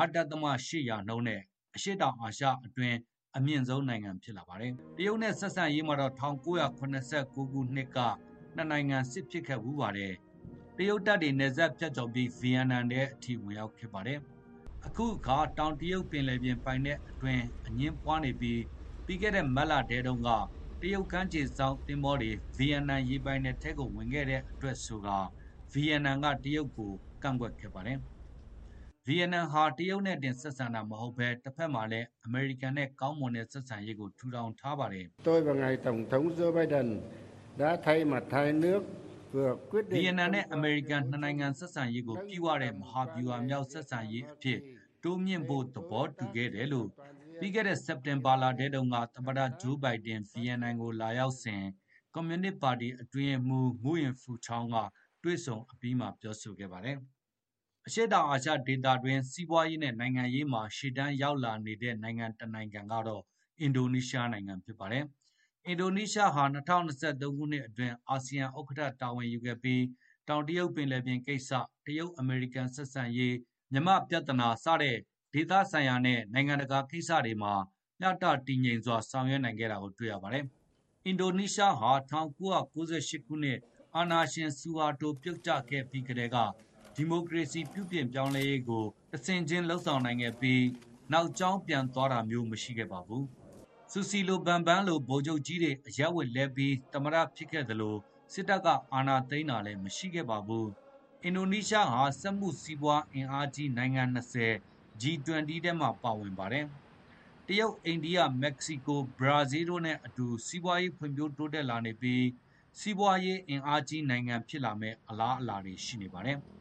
9.8% နဲ့အရှေ့တောင်အာရှအတွင်းအမြင့်ဆုံးနိုင်ငံဖြစ်လာပါတယ်။တရုတ်နဲ့ဆက်ဆံရေးမှာတော့1989ခုနှစ်ကနှစ်နိုင်ငံစစ်ဖြစ်ခဲ့မှုပါတယ်။တရုတ်တပ်တွေနယ်စပ်ဖြတ်ကျော်ပြီးဗီယက်နမ်နဲ့အထိဝင်ရောက်ခဲ့ပါတယ်။အခုအခါတောင်တရုတ်ပင်လယ်ပြင်ပိုင်တဲ့အတွင်းအငင်းပွားနေပြီးပြီးခဲ့တဲ့မတ်လထဲတုန်းကတရုတ်ကမ်းခြေစောင်းသင်္ဘောတွေဗီယက်နမ်ရေပိုင်နယ်ထဲကိုဝင်ခဲ့တဲ့အတွက်ဆိုကဗီယက်နမ်ကတရုတ်ကိုကန့်ကွက်ခဲ့ပါတယ်။ဗီယက်နမ်ဟာတရုတ်နဲ့တင်ဆက်ဆံတာမဟုတ်ဘဲတစ်ဖက်မှာလည်းအမေရိကန်နဲ့ကောင်းမွန်တဲ့ဆက်ဆံရေးကိုထူထောင်ထားပါတယ်။ Tôi và ngài Tổng thống Joe Biden đã thay mặt hai nước vừa quyết định ဗီယက်နမ်နဲ့အမေရိကန်နှစ်နိုင်ငံဆက်ဆံရေးကိုပြည့်ဝတဲ့မဟာဗျူဟာမြောက်ဆက်ဆံရေးအဖြစ်တိုးမြင့်ဖို့သဘောတူခဲ့တယ်လို့ပြီးခဲ့တဲ့စက်တင်ဘာလထဲတုန်းကသမ္မတဂျိုးဘိုင်ဒန်ဗီယက်နမ်ကိုလာရောက်စဉ်ကွန်မြူနစ်ပါတီအတွင်းမှူးမူယင်ဖူချောင်းကတွေ့ဆုံအပြီးမှာပြောဆိုခဲ့ပါတယ်။အရှေ့တောင်အာရှဒေသတွင်းစီးပွားရေးနဲ့နိုင်ငံရေးမှာရှေ့တန်းရောက်လာနေတဲ့နိုင်ငံတစ်နိုင်ငံကတော့အင်ဒိုနီးရှားနိုင်ငံဖြစ်ပါတယ်။အင်ဒိုနီးရှားဟာ2023ခုနှစ်အတွင်းအာဆီယံဥက္ကဋ္ဌတာဝန်ယူခဲ့ပြီးတောင်တရုတ်ပင်လယ်ပြင်ကိစ္စတရုတ်အမေရိကန်ဆက်ဆံရေးမြန်မာပြဿနာစတဲ့ဒေသဆိုင်ရာနဲ့နိုင်ငံတကာကိစ္စတွေမှာမျှတတည်ငြိမ်စွာဆောင်ရွက်နိုင်ခဲ့တာကိုတွေ့ရပါတယ်။အင်ဒိုနီးရှားဟာ1998ခုနှစ်အာဏာရှင်ဆူဟာတိုပြုတ်ကျခဲ့ပြီးကတည်းကဒီမိုကရေစီပြုပြင်ပြောင်းလဲရေးကိုတဆင့်ချင်းလှုပ်ဆောင်နိုင်ခဲ့ပြီးနောက်ကျောင်းပြန်သွားတာမျိုးမရှိခဲ့ပါဘူး။ဆူစီလိုဘန်ဘန်လိုဗိုလ်ချုပ်ကြီးတွေအရက်ဝတ်လဲပြီးတမရဖြစ်ခဲ့သလိုစစ်တပ်ကအာဏာသိမ်းတာလည်းမရှိခဲ့ပါဘူး။အင်ဒိုနီးရှားဟာစက်မှုစီးပွားအင်အားကြီးနိုင်ငံ20 G20 ထဲမှာပါဝင်ပါတယ်။တရုတ်အိန္ဒိယမက္ကဆီကိုဘရာဇီးတို့နဲ့အတူစီးပွားရေးဖွံ့ဖြိုးတိုးတက်လာနေပြီးစီးပွားရေးအင်အားကြီးနိုင်ငံဖြစ်လာမဲ့အလားအလာတွေရှိနေပါတယ်။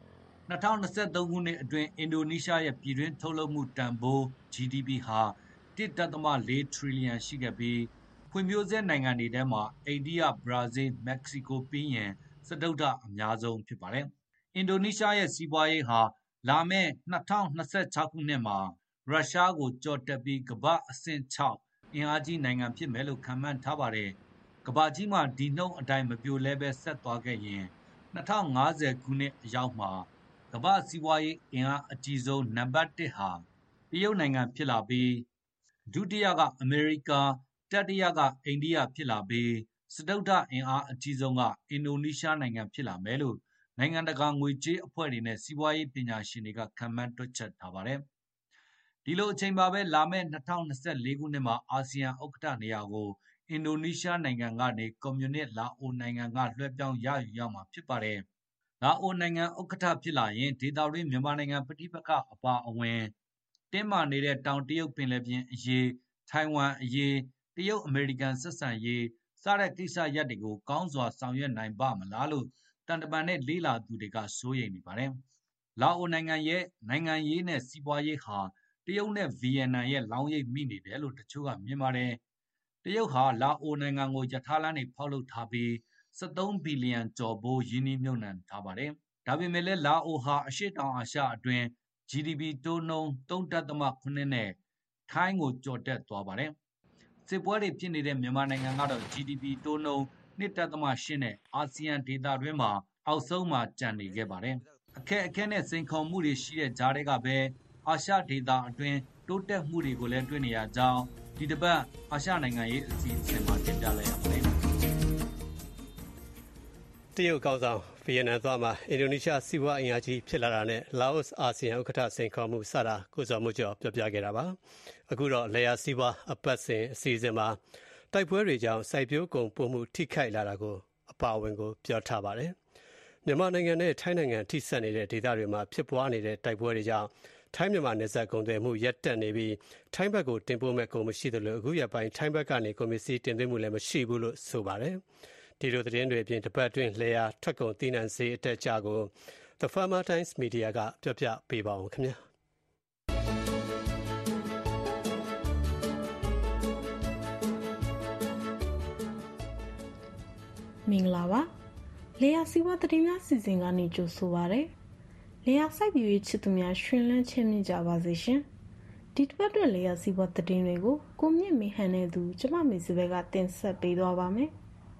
2023ခုနှစ်အတွင်းအင်ဒိုနီးရှားရဲ့ပြည်တွင်းထုတ်လုပ်မှုတန်ဖိုး GDP ဟာ1.4 ထရီလီယံရှိခဲ့ပြီးဖွံ့ဖြိုးဆဲနိုင်ငံတွေထဲမှာအိန္ဒိယ၊ဘရာဇီး၊မက္ကဆီကိုပြီးရင်စတုတ္ထအများဆုံးဖြစ်ပါတယ်။အင်ဒိုနီးရှားရဲ့စီးပွားရေးဟာလာမယ့်2026ခုနှစ်မှာရုရှားကိုကျော်တက်ပြီးကမ္ဘာအဆင့်6အင်အားကြီးနိုင်ငံဖြစ်မယ်လို့ခန့်မှန်းထားပါတယ်။ကမ္ဘာကြီးမှာဒီနှုန်းအတိုင်းမပြိုလဲပဲဆက်သွားခဲ့ရင်2050ခုနှစ်အရောက်မှာကမ္ဘာစီးပွားရေးအင်အားအကြီးဆုံးနံပါတ်1ဟာတရုတ်နိုင်ငံဖြစ်လာပြီးဒုတိယကအမေရိကန်တတိယကအိန္ဒိယဖြစ်လာပြီးစတုတ္ထအင်အားအကြီးဆုံးကအင်ဒိုနီးရှားနိုင်ငံဖြစ်လာမယ်လို့နိုင်ငံတကာငွေကြေးအဖွဲ့တွေနဲ့စီးပွားရေးပညာရှင်တွေကခန့်မှန်းတွက်ချက်ထားပါတယ်။ဒီလိုအချိန်ပါပဲလာမယ့်2024ခုနှစ်မှာအာဆီယံဥက္ကဋ္ဌနေရာကိုအင်ဒိုနီးရှားနိုင်ငံကနေကွန်မြူနစ်လာအိုနိုင်ငံကလွှဲပြောင်းရယူရမှာဖြစ်ပါတယ်။လာအိုနိုင်ငံဥက္ကဋ္ဌဖြစ်လာရင်ဒေသတွင်းမြန်မာနိုင်ငံပဋိပက္ခအပါအဝင်တင်းမာနေတဲ့တောင်တရုတ်ပင်လယ်ပြင်အရေးထိုင်ဝမ်အရေးတရုတ်အမေရိကန်ဆက်ဆံရေးစတဲ့ကိစ္စရပ်တွေကိုကောင်းစွာဆောင်ရွက်နိုင်ပါမလားလို့တန်တမန်နဲ့လေးလာသူတွေကစိုးရိမ်နေပါတယ်။လာအိုနိုင်ငံရဲ့နိုင်ငံရေးနဲ့စီးပွားရေးဟာတရုတ်နဲ့ဗီယက်နမ်ရဲ့လောင်းရိပ်မိနေတယ်လို့တချို့ကမြင်ပါတယ်။တရုတ်ဟာလာအိုနိုင်ငံကိုရထားလမ်းတွေဖောက်လုပ်ထားပြီး13ဘီလီယံကျော်ဘိုးရင်းနှီးမြှုပ်နှံထားပါတယ်။ဒါပေမဲ့လည်းလာအိုဟာအရှေ့တောင်အာရှအတွင်း GDP တိုးနှုန်း 3.8 နဲ့ထိုင်းကိုကျော်တက်သွားပါတယ်။စစ်ပွဲတွေဖြစ်နေတဲ့မြန်မာနိုင်ငံကတော့ GDP တိုးနှုန်း 2.8 နဲ့အာဆီယံဒေသတွင်းမှာအောက်ဆုံးမှာကျန်နေခဲ့ပါတယ်။အခက်အခဲနဲ့စိန်ခေါ်မှုတွေရှိတဲ့ကြားထဲကပဲအာရှဒေသအတွင်းတိုးတက်မှုတွေကိုလည်းတွေ့နေရကြောင်းဒီတစ်ပတ်အာရှနိုင်ငံရေးအစီအစဉ်မှာတင်ပြလိုက်ရပါတယ်။တရုတ်ကောင်းဆောင်ဗီယက်နမ်သွားမှာအင်ဒိုနီးရှားစီးပွားအင်အားကြီးဖြစ်လာတာနဲ့လာအိုအာဆီယံဥက္ကဋ္ဌစိန်ခေါ်မှုစတာကိုစော်မှုကျော်ပြောပြခဲ့တာပါအခုတော့လေယာစီးပွားအပတ်စဉ်အစီအစဉ်မှာတိုက်ပွဲတွေကြောင့်စိုက်ပျိုးကုန်ပိုမှုထိခိုက်လာတာကိုအပါအဝင်ကိုပြောထားပါတယ်မြန်မာနိုင်ငံနဲ့ထိုင်းနိုင်ငံထိစပ်နေတဲ့ဒေသတွေမှာဖြစ်ပွားနေတဲ့တိုက်ပွဲတွေကြောင့်ထိုင်းမြန်မာနယ်စပ်ကုန်သွယ်မှုရပ်တန့်နေပြီးထိုင်းဘက်ကိုတင်ပို့မဲ့ကုန်မရှိသလိုအခုရက်ပိုင်းထိုင်းဘက်ကနေကုန်ပစ္စည်းတင်သွင်းမှုလည်းမရှိဘူးလို့ဆိုပါတယ်ဒီလိုသတင်းတွေအပြင်တပတ်အတွင်းလျှာထွက်ကုန်သီးနှံဈေးအတက်အကျကို The Farmer Times Media ကပြောပြပေးပါအောင်ခင်ဗျာမင်္ဂလာပါလေယာစီဝါသတင်းများစီစဉ်ကနေကြိုဆိုပါရစေလေယာစိုက်ပျိုးရေးချစ်သူများရှင်လန်းချမ်းမြေ့ကြပါစေရှင်ဒီတစ်ပတ်အတွက်လေယာစီဝါသတင်းတွေကိုကိုမြင့်မေဟန်တဲ့သူကျမမေစပယ်ကတင်ဆက်ပေးသွားပါမယ်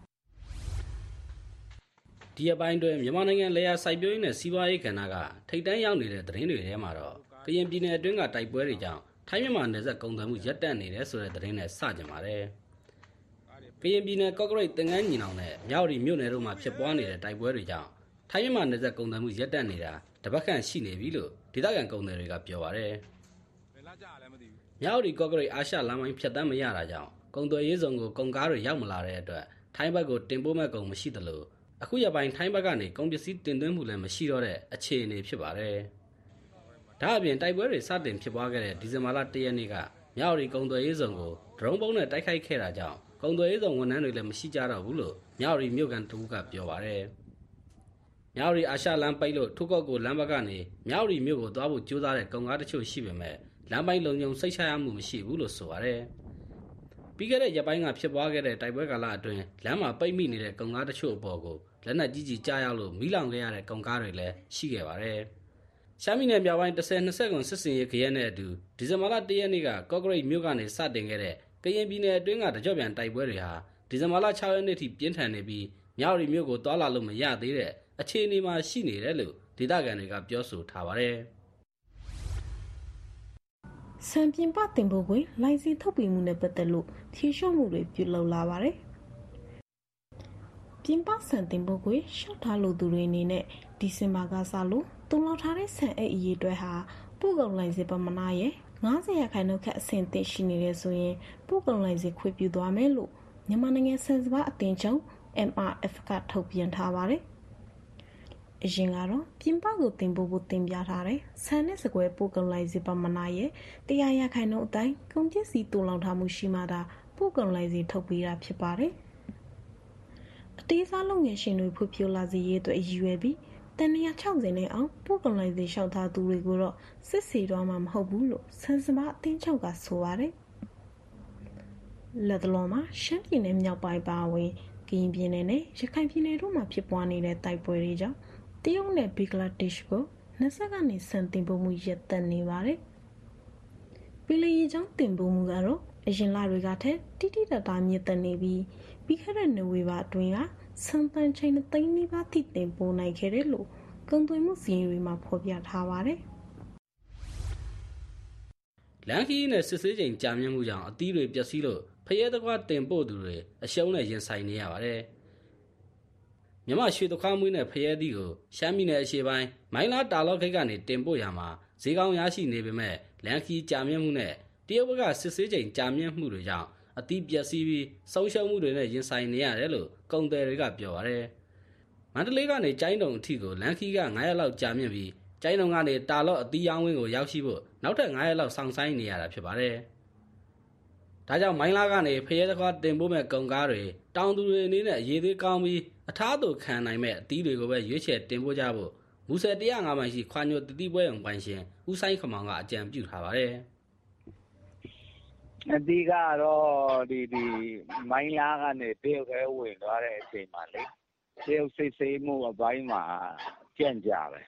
ဒီအပိုင်းတွင်မြန်မာနိုင်ငံလေယာစိုက်ပျိုးရေးနဲ့စီးပွားရေးကဏ္ဍကထိပ်တန်းရောက်နေတဲ့သတင်းတွေထဲမှာတော့ကရင်ပြည်နယ်အတွင်းကတိုက်ပွဲတွေကြောင့်ထိုင်းမြန်မာနယ်စပ်ကုန်သွယ်မှုရပ်တန့်နေတယ်ဆိုတဲ့သတင်းနဲ့စကြပါတယ်ကရင်ပြည်နယ်ကော့ကရိတ်သင်္ကန်းညီနောင်နဲ့မြောက်ရီမြို့နယ်တို့မှာဖြစ်ပွားနေတဲ့တိုက်ပွဲတွေကြောင့်ထိုင်းမြန်မာနယ်စပ်ကုန်သွယ်မှုရပ်တန့်နေတာတပတ်ခန့်ရှိနေပြီလို့ဒေသခံကုန်သည်တွေကပြောပါတယ်မြောက်ရီကော့ကရိတ်အာရှလမ်းပိုင်းဖြတ်တန်းမရတာကြောင့်ကုန်သွယ်ရေးဆောင်ကိုကုန်ကားတွေရောက်မလာတဲ့အတွက်ထိုင်းဘက်ကိုတင်ပို့မဲ့ကုန်မရှိသလိုအခုရပိုင်းထိုင်းဘက်ကနေကုန်ပစ္စည်းတင်သွင်းမှုလည်းမရှိတော့တဲ့အခြေအနေဖြစ်ပါတယ်။ဒါအပြင်တိုက်ပွဲတွေစတင်ဖြစ်ပွားခဲ့တဲ့ဒီဇင်ဘာလ1ရက်နေ့ကမြောက်ရီကုန်သွယ်ရေးဆောင်ကိုဒရုန်းပုံးနဲ့တိုက်ခိုက်ခဲ့တာကြောင့်ကုန်သွယ်ရေးဆောင်ဝန်ထမ်းတွေလည်းမရှိကြတော့ဘူးလို့မြောက်ရီမြို့ကန်တူကပြောပါတယ်။မြောက်ရီအာရှလမ်းပိတ်လို့ထုကော့ကိုလမ်းဘက်ကနေမြောက်ရီမြို့ကိုသွားဖို့ကြိုးစားတဲ့ကုန်ကားတချို့ရှိပေမဲ့လမ်းပိုင်းလုံခြုံစိတ်ချရမှုမရှိဘူးလို့ဆိုပါတယ်။ပြီးခဲ့တဲ့ရက်ပိုင်းကဖြစ်ပွားခဲ့တဲ့တိုက်ပွဲကာလအတွင်းလမ်းမှာပိတ်မိနေတဲ့ကုန်ကားတချို့အပေါ်ကိုလက်နက်ကြီးကြီးကြားရောက်လို့မီးလောင်ခဲ့ရတဲ့ကုန်ကားတွေလည်းရှိခဲ့ပါတယ်။ရှမ်းပြည်နယ်မြောက်ပိုင်း10-20စစ်စင်ရေးခရဲနဲ့အတူဒီဇင်ဘာလ1ရက်နေ့ကကော့ကရိတ်မြို့ကနေစတင်ခဲ့တဲ့ကရင်ပြည်နယ်အတွင်းကတကြော့ပြန်တိုက်ပွဲတွေဟာဒီဇင်ဘာလ6ရက်နေ့ထိပြင်းထန်နေပြီးမြောက်ရီမြို့ကိုတွာလာလို့မရသေးတဲ့အခြေအနေမှာရှိနေတယ်လို့ဒေသခံတွေကပြောဆိုထားပါတယ်။စံပြင်ပတင်ပို့ခွင့်လိုင်စင်ထုတ်ပေးမှုနဲ့ပတ်သက်လို့ဖြေလျှော့မှုတွေပြုလုပ်လာပါတယ်။ပြင်ပစံတင်ပို့ခွင့်ရှောက်ထားလို့သူတွေအနေနဲ့ဒီဇင်ဘာကစလို့တုံလောက်ထားတဲ့စံအိတ်အရေးအတွက်ဟာပို့ကုန်လိုင်စင်ပမာဏရဲ့90%ခန့်အဆင့်သင့်ရှိနေတယ်ဆိုရင်ပို့ကုန်လိုင်စင်ခွင့်ပြုသွားမယ်လို့မြန်မာနိုင်ငံစံစပါအသင်းချုပ် MRF ကထုတ်ပြန်ထားပါတယ်။အရင်ကတော့ပြင်ပကိုတင်ပို့ဖို့တင်ပြထားတဲ့ဆန်နဲ့စကွဲပို့ကုန်လိုင်စင်ပမာဏရဲ့100%အတိုင်းကုန်ပစ္စည်းတုံလောက်ထားမှုရှိမှသာပို့ကုန်လိုင်စင်ထုတ်ပေးတာဖြစ်ပါတယ်။အသေးစားလုပ်ငန်းရှင်တွေဖွံ့ဖြိုးလာစေရေးအတွက်ရည်ရွယ်ပြီးတန်160နဲ့အောင်ပို့ကုန်လိုင်စင်လျှောက်ထားသူတွေကိုတော့စစ်ဆေးတော့မှာမဟုတ်ဘူးလို့စံစပါအသင်းချုပ်ကဆိုပါတယ်။လက်တလုံးမှာရှမ်းပြည်နယ်မြောက်ပိုင်းပါဝင်ကကရင်ပြည်နယ်နဲ့ရခိုင်ပြည်နယ်တို့မှာဖြစ်ပွားနေတဲ့တိုက်ပွဲတွေကြောင့်တရုတ်နဲ့ဘင်္ဂလားဒေ့ရှ်ကိုနှစ်ဆက်ကနေဆန်တင်ပို့မှုရပ်တန့်နေပါတယ်။ပြည်လည်ကြောင်းတင်ပို့မှုကတော့အရင်လတွေကထက်တိတိတတ်တာမြင့်တက်နေပြီးပြီးခဲ့တဲ့နိုဝင်ဘာအတွင်းကဆန်တန်ချိန်သိန်းနီးပါးထိတင်ပို့နိုင်ခဲ့တယ်လို့ကုန်သွယ်မှုစီးရင်တွေမှာဖော်ပြထားပါတယ်။လန်ခီနဲ့စစ်ဆေးချိန်ကြာမြင့်မှုကြောင့်အသီးတွေပျက်စီးလို့ဖရဲသခွားတင်ပို့သူတွေအရှုံးနဲ့ရင်ဆိုင်နေရပါတယ်။မြမရွှေသခွားမွေးနဲ့ဖရဲသီးကိုရှမ်းပြည်နယ်အရှေ့ပိုင်းမိုင်းလားတာလော့ခိတ်ကနေတင်ပို့ရမှာဈေးကောင်းရရှိနေပေမဲ့လန်ခီကြာမြင့်မှုနဲ့တရုတ်ဘက်ကစစ်ဆေးချိန်ကြာမြင့်မှုတွေကြောင့်အသီးပျက်စီးပြီးဆုံးရှုံးမှုတွေနဲ့ရင်ဆိုင်နေရတယ်လို့ကုန်သည်တွေကပြောပါတယ်။မန္တလေးကနေကျိုင်းတုံအထိကိုလန်ခီက9ရက်လောက်ကြာမြင့်ပြီးကျိုင်းတုံကနေတာလော့အသီးရောင်းဝင်းကိုရောက်ရှိဖို့နောက်ထပ်9ရက်လောက်စောင့်ဆိုင်းနေရတာဖြစ်ပါတယ်။ဒါကြောင့်မိုင်းလားကနေဖရဲသခွားတင်ပို့မဲ့ကုန်ကားတွေတောင်သူတွေအနေနဲ့ရေသေးကောင်းပြီးအထားသူခံနိုင်မဲ့အသီးတွေကိုပဲရွေးချယ်တင်ပို့ကြဖို့မူဆယ်105မိုင်ရှိခွာညိုတတိပွဲုံပိုင်ရှင်ဦးဆိုင်ခမောင်ကအကြံပြုထားပါတယ်။အသီးကတော့ဒီမိုင်းလားကနေတရုတ်ထဲဝင်သွားတဲ့အချိန်မှာလေတရုတ်စစ်ဆေးမှုအပိုင်းမှာကြန့်ကြပဲ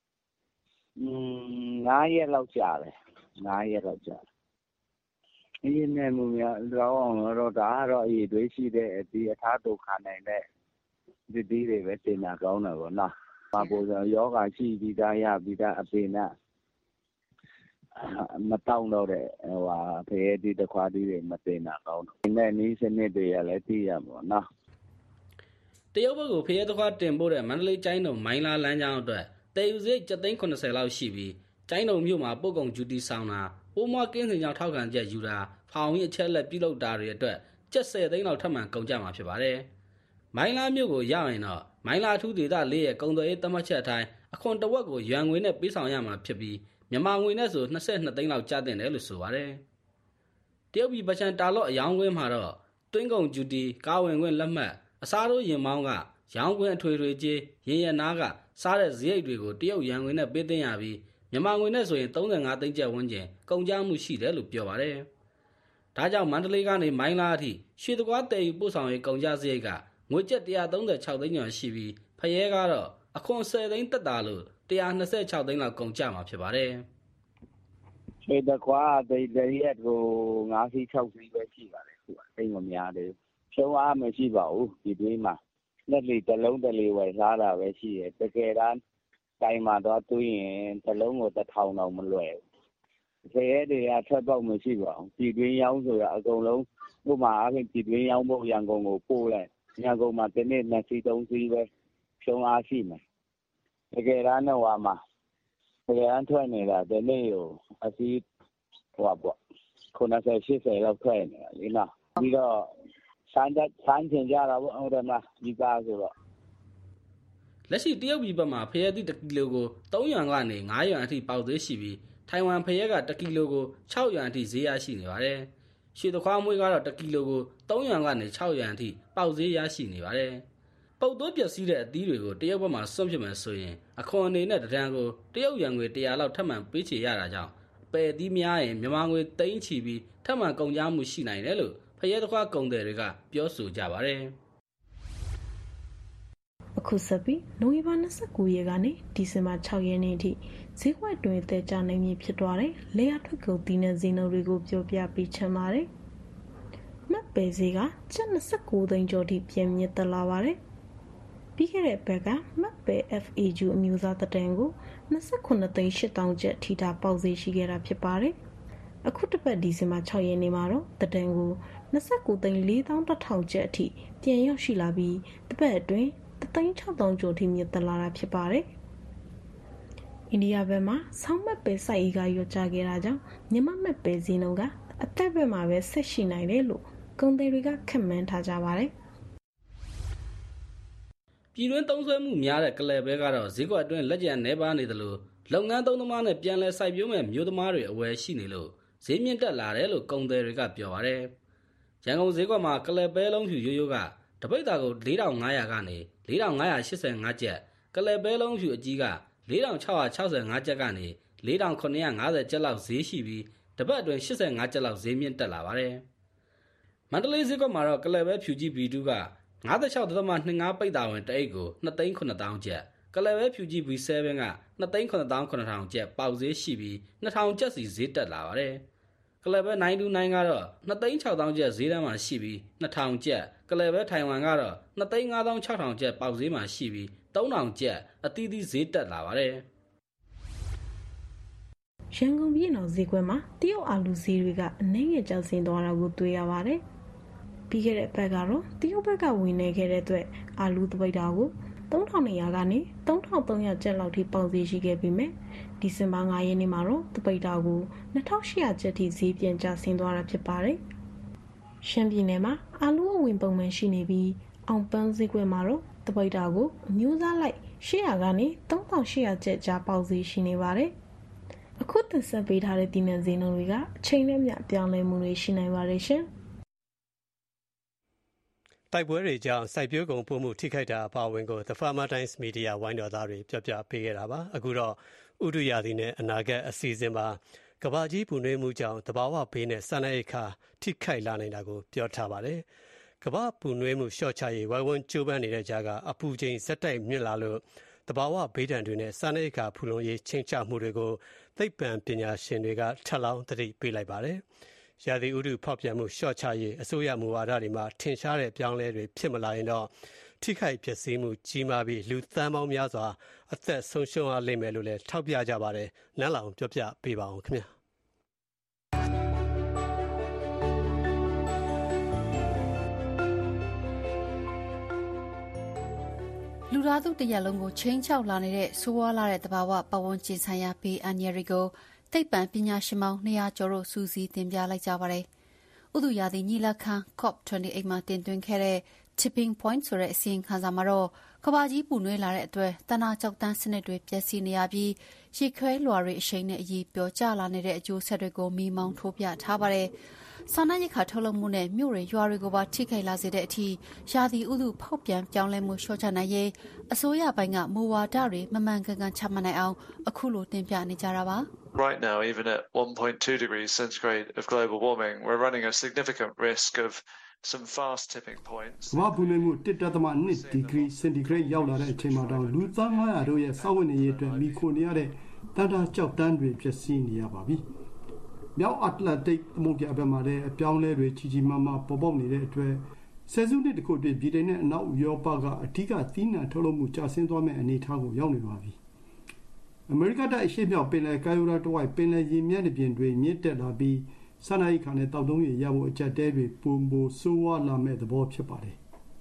9ရက်လောက်ကြာတယ်9ရက်လောက်ကြာအင်းနဲ့မူများတော့ဒါကတော့အရေးတွေးရှိတဲ့အသီးအထားတို့ခံနိုင်တဲ့ဒီတွေပဲတင်တာကောင်းတယ်ပေါ့နော်။ပုံစံယောဂရှိပြီးသားရပြီးသားအပင်နဲ့မတောင်းတော့တဲ့ဖရဲသီးသခွားသီးတွေမတင်တာကောင်းတယ်။ဒီနဲ့နီးစနစ်တွေကလည်းသိရမှာပေါ့နော်။တရုတ်ဘက်ကိုဖရဲသခွားတင်ပို့တဲ့မန္တလေးကျိုင်းတုံမိုင်းလားလမ်းကြောင်းအတွက်တည်ယူစရိတ်7,80 လောက်ရှိပြီးကျိုင်းတုံမြို့မှာပုတ်ကုန်ဂျူတီဆောင်တာပိုးမွားကင်းစင်ကြောင့်ထောက်ခံချက်ယူတာဖောင်ကြီးအချက်လက်ပြုလုပ်တာတွေအတွက်ကျပ်10 သိန်းလောက်ထပ်မံကုန်ကြမှာဖြစ်ပါတယ်။မိုင်းလားမြို့ကိုရောက်ရင်တော့မိုင်းလားထူးဒေသ4ရဲ့ကုန်သွယ်ရေးသတ်မှတ်ချက်အတိုင်းအခွန်တဝက်ကိုရွမ်ငွေနဲ့ပေးဆောင်ရမှာဖြစ်ပြီးမြန်မာငွေနဲ့ဆို22 သိန်းလောက်ကျတင်တယ်လို့ဆိုပါတယ်။တရုတ်ပြည်ပချန်တာလော့အယောင်းကွင်းမှာတော့တွင်းကုန်ဂျူတီကားဝင်ခွင့်လက်မှတ်အစားထိုးရင်မောင်းကရောင်းခွင့်အထွေထွေကြေးရင်ရနာကစားတဲ့စရိတ်တွေကိုတရုတ်ရန်ငွေနဲ့ပေးသွင်းရပြီးမြန်မာငွေနဲ့ဆိုရင်35 သိန်းကျပ်ဝန်းကျင်ကုန်ကျမှုရှိတယ်လို့ပြောပါတယ်။ဒါကြောင့်မန္တလေးကနေမိုင်းလားအထိရွှေသခွားတည်ယူပို့ဆောင်ရေးကုန်ကျစရိတ်ကငွေကျပ်136 သိန်းကျော်ရှိပြီးဖရဲကတော့အခွန်10 သိန်းတက်တာလို့126 သိန်းလောက်ကုန်ကျမှာဖြစ်ပါတယ်။ရွှေသခွားတရက်ကို5 စီး6 စီးပဲရှိပါတယ်ခုအိမ်မများသေးဘူး။ရှုံးအားမရှိပါဘူးဒီတွင်းမှာလက်လီတစ်လုံးတစ်လေဝယ်စားတာပဲရှိတယ်တကယ်တမ်းတိုင်မှာတော့တွေးရင်တစ်လုံးကို1000တောင်မလွယ်ဘူးဖရဲတွေကထွက်ပေါက်မရှိပါဘူးပြည်တွင်းရောင်းဆိုတာအကုန်လုံးဥပမာအားဖြင့်ပြည်တွင်းရောင်းဖို့ရန်ကုန်ကိုပို့လိုက်ရန်ကုန်မှာတစ်နေ့2 စီး 3 စီးပဲရှုံးအားရှိမယ်တကယ်တမ်းတော့မှာတကယ်တမ်းထွက်နေတာဒီနေ့ကိုအစီးပေါ့90 80လောက်ထွက်နေတာလေနော်ပြီးတော့စမ်းချင်ကြတာပေါ့ဟုတ်တယ်မလားဒီကားဆိုတော့လက်ရှိတရုတ်ပြည်ဘက်မှာဖရဲသီး1 ကီလိုကို3 ယွမ်ကနေ5 ယွမ်အထိပေါက်သေးရှိပြီးထိုင်ဝမ်ဖရဲက1 ကီလိုကို6 ယွမ်အထိဈေးရရှိနေပါတယ်။ရွှေသခွားမွေးကတော့1 ကီလိုကို3 ယွမ်ကနေ6 ယွမ်အထိပေါက်ဈေးရရှိနေပါတယ်။ပုတ်သွိုးပျက်စီးတဲ့အသီးတွေကိုတရုတ်ဘက်မှာစွန့်ပစ်မယ်ဆိုရင်အခွန်အနေနဲ့တဒန်းကိုတရုတ်ယွမ်ငွေ100လောက်ထပ်မံပေးချေရတာကြောင့်ပယ်သီးများရင်မြန်မာငွေသိန်းချီပြီးထပ်မံကုန်ကျမှုရှိနိုင်တယ်လို့ဖရဲသခွားကုန်သည်တွေကပြောဆိုကြပါတယ်။အခုဆက်ပြီးနိုဝင်ဘာ29ရက်ကနေဒီဇင်ဘာ6ရက်နေ့အထိဈေးကွက်တွင်တဲကြနိုင်မည်ဖြစ်သွားတဲ့လေယာထွက်ကုန်သီးနှံဈေးနှုန်းတွေကိုပြောပြပေးချင်ပါတယ်။မတ်ပဲဈေးကကျပ်29 သိန်းကျော်ထိပြန်မြင့်တက်လာပါတယ်။ပြီးခဲ့တဲ့ဘက်ကမတ်ပဲ FAG အမျိုးသားတန်ကို29 သိန်း 8,000 ကျပ်ထိတာပေါက်ဈေးရှိခဲ့တာဖြစ်ပါတယ်။အခုတစ်ပတ်ဒီဇင်ဘာ6ရက်နေ့မှာတော့တန်ကို29 သိန်း 4,100 ကျပ်အထိပြန်ရောက်ရှိလာပြီးတစ်ပတ်အတွင်း6,000 ကျော်ထိမြင့်တက်လာတာဖြစ်ပါတယ်။အိန္ဒိယဘက်မှာဆောင်းမက်ပဲစိုက်အီကရော့ချခဲ့တာကြောင့်မြန်မာမက်ပဲဈေးနှုန်းကအသက်ဘက်မှာပဲဆက်ရှိနိုင်တယ်လို့ကုန်သည်တွေကခန့်မှန်းထားကြပါတယ်။ပြည်တွင်းသုံးစွဲမှုများတဲ့ကလယ်ပဲကတော့ဈေးကွက်အတွင်းလက်ကျန်နေပါနေတယ်လို့လုပ်ငန်းသုံးသမားနဲ့ပြန်လည်စိုက်ပျိုးမဲ့မျိုးသမားတွေအဝယ်ရှိနေလို့ဈေးမြင့်တက်လာတယ်လို့ကုန်သည်တွေကပြောပါတယ်။ရန်ကုန်ဈေးကွက်မှာကလယ်ပဲလုံးဖြူရိုးရိုးကတပိတ်တာကို4,500ကနေ4,585 ကျပ်ကလယ်ပဲလုံးဖြူအကြီးက4,665 ကျပ်ကနေ4,950 ကျပ်လောက်ဈေးရှိပြီးတပတ်အတွင်း85 ကျပ်လောက်ဈေးမြင့်တက်လာပါတယ်။မန္တလေးဈေးကွက်မှာတော့ကလယ်ပဲဖြူကြီး B2 က 56.25 ပိတ်တာဝင်တအိတ်ကို2,900,000 ကျပ်ကလယ်ပဲဖြူကြီး V7 က2,900,000 ကျပ်ပေါက်ဈေးရှိပြီး2,000 ကျပ်စီဈေးတက်လာပါတယ်ကလယ်ပဲ929ကတော့2,600,000 ကျပ်ဈေးတန်းမှာရှိပြီး2,000 ကျပ်ကလယ်ပဲထိုင်ဝမ်ကတော့2,56,000 ကျပ်ပေါက်ဈေးမှာရှိပြီး3,000 ကျပ်အသီးသီးဈေးတက်လာပါတယ်ရန်ကုန်ပြည်တော်ဈေးကွက်မှာတရုတ်အာလူဈေးတွေကအနည်းငယ်ကျဆင်းသွားတာကိုတွေ့ရပါတယ်ပြီးခဲ့တဲ့အပတ်ကတော့တရုတ်ဘက်ကဝင်နေခဲ့တဲ့အတွက်အာလူတပိတ်တာကို3,200ကနေ3,300ကျပ်လောက်ထိပေါက်ဈေးရှိခဲ့ပြီးမြဲဒီဇင်ဘာ9ရက်နေ့မှာတော့တပိတ်တာကို2,800ကျပ်ထိဈေးပြန်ကျဆင်းသွားတာဖြစ်ပါတယ်ရှမ်းပြည်နယ်မှာအာလူအဝင်ပုံမှန်ရှိနေပြီးအောင်ပန်းဈေးကွက်မှာတော့တပိတ်တာကိုအမျိုးသားလိုက်800ကနေ3,800ကျပ်ကြားပေါက်ဈေးရှိနေပါတယ်အခုတင်ဆက်ပေးထားတဲ့ဒီနေ့ဈေးနှုန်းတွေကအချိန်နဲ့မျှပြောင်းလဲမှုတွေရှိနိုင်ပါတယ်ရှင်တိုက်ပွဲတွေကြောင့်စိုက်ပျိုးကုန်ပို့မှုထိခိုက်တာအပါအဝင်ကို The Farmer Times Media ဝိုင်းတော်သားတွေပြောပြပေးခဲ့တာပါအခုတော့ဥတုရာသီနဲ့အနာဂတ်အစီအစဉ်မှာကမ္ဘာကြီးပူနွေးမှုကြောင့်တဘာဝဘေးနဲ့စားနပ်ရိက္ခာထိခိုက်လာနိုင်တာကိုပြောထားပါတယ်ကမ္ဘာပူနွေးမှုလျှော့ချရေးဝိုင်းဝန်းကြိုးပမ်းနေတဲ့ကြားကအပူချိန်ဆက်တိုက်မြင့်လာလို့တဘာဝဘေးဒဏ်တွေနဲ့စားနပ်ရိက္ခာဖူလုံရေးချိန်ချမှုတွေကိုသိပ္ပံပညာရှင်တွေကထပ်လောင်းသတိပေးလိုက်ပါတယ်ရာသီဥတုဖောက်ပြန်မှုလျှော့ချရေးအစိုးရမူဝါဒတွေမှာထင်ရှားတဲ့ပြောင်းလဲတွေဖြစ်မလာရင်တော့ထိခိုက်ပျက်စီးမှုကြီးမားပြီးလူသန်းပေါင်းများစွာအသက်ဆုံးရှုံးရလိမ့်မယ်လို့လည်းထောက်ပြကြပါတယ်။နန်းလောင်ပြောပြပေးပါအောင်ခင်ဗျာ။လူသားစုတရက်လုံးကိုချိန်ချောက်လာနေတဲ့ဆိုးဝါးလာတဲ့သဘာဝပတ်ဝန်းကျင်ဆိုင်ရာဘေးအန္တရာယ်တွေကိုသိပ္ပံပညာရှင်ပေါင်း200ကျော်တို့စူးစီးတင်ပြလိုက်ကြပါတယ်။ဥတုရာသီညီလာခံ COP28 မှာတင်သွင်းခဲ့တဲ့ Tipping Point ဆိုတဲ့အစီရင်ခံစာမှာတော့ကမ္ဘာကြီးပူနွေးလာတဲ့အတွက်တနာကြောက်တန်းစနစ်တွေပျက်စီးနေရပြီးရေခဲလွှာတွေအရှိန်နဲ့အရေးပျော်ကျလာနေတဲ့အကျိုးဆက်တွေကိုမိမောင်းထိုးပြထားပါတယ်။စားနပ်ရိက္ခာထုတ်လုပ်မှုနဲ့မြို့တွေရွာတွေကိုပါထိခိုက်လာစေတဲ့အထိရာသီဥတုဖောက်ပြန်ပြောင်းလဲမှုလျှော့ချနိုင်ရေးအစိုးရပိုင်းကမူဝါဒတွေမမှန်ကန်ကန်ချမှတ်နိုင်အောင်အခုလိုတင်ပြနေကြတာပါ။ Right now, even at 1.2 degrees centigrade of global warming, we're running a significant risk of some fast tipping points. ကမ္ဘာပူနွေးမှု 1.2 ဒီဂရီစင်တီဂရိတ်ရောက်လာတဲ့အချိန်မှာတော့လူသား900တို့ရဲ့စောင့်ဝင်နေရေးအတွက်မိခိုနေရတဲ့တန်တာကြောက်တန်းတွေဖြစ်စီနေရပါပြီ။မြောက်အတ္တလန္တိတ်သမုဒ္ဒရာဘက်မှာလည်းအပြောင်းလဲတွေကြီးမားမားပေါ်ပေါက်နေတဲ့အတွက်ဆယ်စုနှစ်တစ်ခုအတွင်းပြည်ထောင်နဲ့အနောက်ဥရောပကအထူးသီးနှံထုတ်လုပ်မှုကျဆင်းသွားမဲ့အနေအထားကိုရောက်နေပါပြီ။အမေရိကတိုက်အရှေ့မြောက်ပင်လယ်ကမ်းရိုးတန်းတစ်ဝိုက်ပင်လယ်ရေမျက်နှာပြင်တွေမြင့်တက်လာပြီးစားနပ်ရိက္ခာနဲ့တောက်တုံးရရဖို့အကျပ်တဲတွေပုံပိုဆိုးဝါးလာမဲ့သဘောဖြစ်ပါတယ်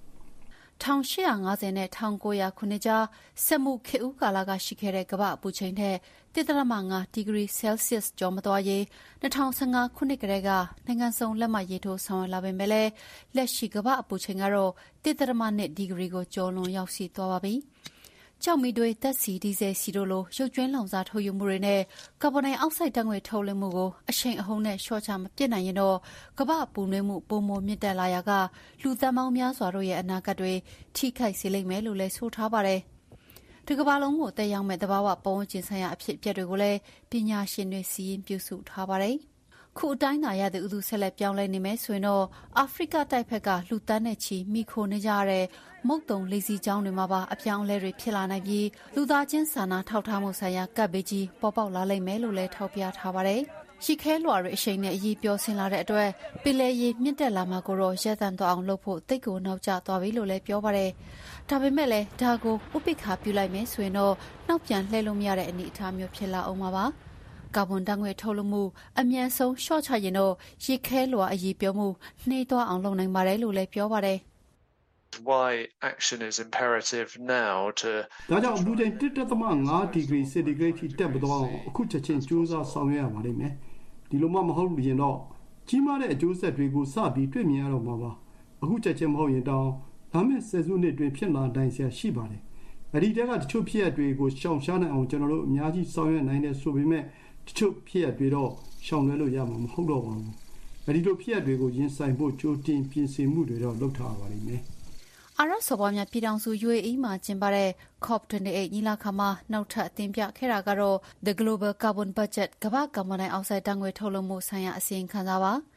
1850နဲ့1900ခုနှစ်ကြားစက်မှုခေတ်ဦးကာလကရှိခဲ့တဲ့ကမ္ဘာအပူချိန်ထက် 1.5 ဒီဂရီဆဲလ်ဆီးယပ်စ်ကျော်မသွားရေး2015ခုနှစ်ကတည်းကနိုင်ငံစုံလက်မှတ်ရေးထိုးဆောင်ရွက်လာပေမဲ့လက်ရှိကမ္ဘာအပူချိန်ကတော့ 1.2 ဒီဂရီကိုကျော်လွန်ရောက်ရှိသွားပါပြီ။ကျောက်မီးသွေးသက်စီဒီဇယ်စီတို့လိုရုပ်ကြွင်းလောင်စာထုတ်ယူမှုတွေနဲ့ကာဗွန်ဒိုင်အောက်ဆိုက်ဓာတ်ငွေ့ထုတ်လွှင့်မှုကိုအရှိန်အဟုန်နဲ့လျှော့ချမပစ်နိုင်ရင်တော့ကမ္ဘာပူနွေးမှုပိုမိုမြင့်တက်လာရာကလူသန်းပေါင်းများစွာတို့ရဲ့အနာဂတ်တွေထိခိုက်စေလိမ့်မယ်လို့လည်းဆိုထားပါတယ်။ဒီကမ္ဘာလုံးကိုတက်ရောက်မဲ့သဘာဝပတ်ဝန်းကျင်ဆိုင်ရာအဖြစ်အပျက်တွေကိုလည်းပညာရှင်တွေစီရင်ပြုစုထားပါတယ်။ခုအတိုင်းသာရတဲ့ဥတုဆက်လက်ပြောင်းလဲနေမယ်ဆိုရင်တော့အာဖရိကတိုက်ဘက်ကလူသန်းနဲ့ချီမိခိုနေကြရတဲ့မုတ်တုံလေးစီကျောင်းတွေမှာပါအပြောင်းအလဲတွေဖြစ်လာနိုင်ပြီးလူသားချင်းစာနာထောက်ထားမှုဆိုင်ရာကပ်ဘေးကြီးပေါ်ပေါက်လာလိမ့်မယ်လို့လည်းထောက်ပြထားပါတယ်။ရှိခဲလွှာတွေအရှိန်နဲ့အရေးပြောဆင်းလာတဲ့အတွက်ပင်လယ်ရေမြင့်တက်လာမှာကိုတော့ရပ်တန့်သွားအောင်လုပ်ဖို့တိတ်ကိုနောက်ကျသွားပြီလို့လည်းပြောပါတယ်။ဒါပေမဲ့လည်းဒါကိုဥပိ္ပခာပြုလိုက်မယ်ဆိုရင်တော့နောက်ပြန်လှည့်လို့မရတဲ့အနေအထားမျိုးဖြစ်လာအောင်ပါပါ။ကာဗွန်ဓာတ်ငွေ့ထုတ်လွှတ်မှုအမြန်ဆုံးလျှော့ချရင်တော့ရေခဲလွှာအရေးပြောမှုနှေးသွားအောင်လုပ်နိုင်ပါတယ်လို့လည်းပြောပါတယ်။ Why action is imperative now to ဒါကြောင့်အပူချိန် 1.5 ဒီဂရီစင်တီဂရိတ်ထိတက်မသွားအောင်အခုချက်ချင်းကြိုးစားဆောင်ရွက်ရပါလိမ့်မယ်။ဒီလိုမှမဟုတ်ရင်တော့ကြီးမားတဲ့အကျိုးဆက်တွေကိုစပြီးတွေ့မြင်ရတော့မှာပါ။အခုချက်ချင်းမဟုတ်ရင်တောင်ဒါမဲ့ဆယ်စုနှစ်တွင်ဖြစ်လာနိုင်ရှိပါတယ်။အဲဒီတည်းကတချို့ဖြစ်ရပ်တွေကိုရှောင်ရှားနိုင်အောင်ကျွန်တော်တို့အများကြီးဆောင်ရွက်နိုင်တယ်ဆိုပေမဲ့တချို့ဖြစ်ရပ်တွေတော့ရှောင်လွှဲလို့ရမှာမဟုတ်တော့ပါဘူး။အဲဒီလိုဖြစ်ရပ်တွေကိုရင်ဆိုင်ဖို့ကြိုတင်ပြင်ဆင်မှုတွေတော့လုပ်ထားပါလိမ့်မယ်။အာရပ်စော်ဘွားများပြည်ထောင်စု UAE မှာကျင်းပတဲ့ COP28 ညီလာခံမှာနောက်ထပ်တင်ပြခဲ့တာကတော့ The Global Carbon Budget ကမ္ဘာ့ကာဗွန်ဒိုင်အောက်ဆိုက်ဓာတ်ငွေ့ထုတ်လွှတ်မှုဆိုင်ရာအစီရင်ခံစာပါ။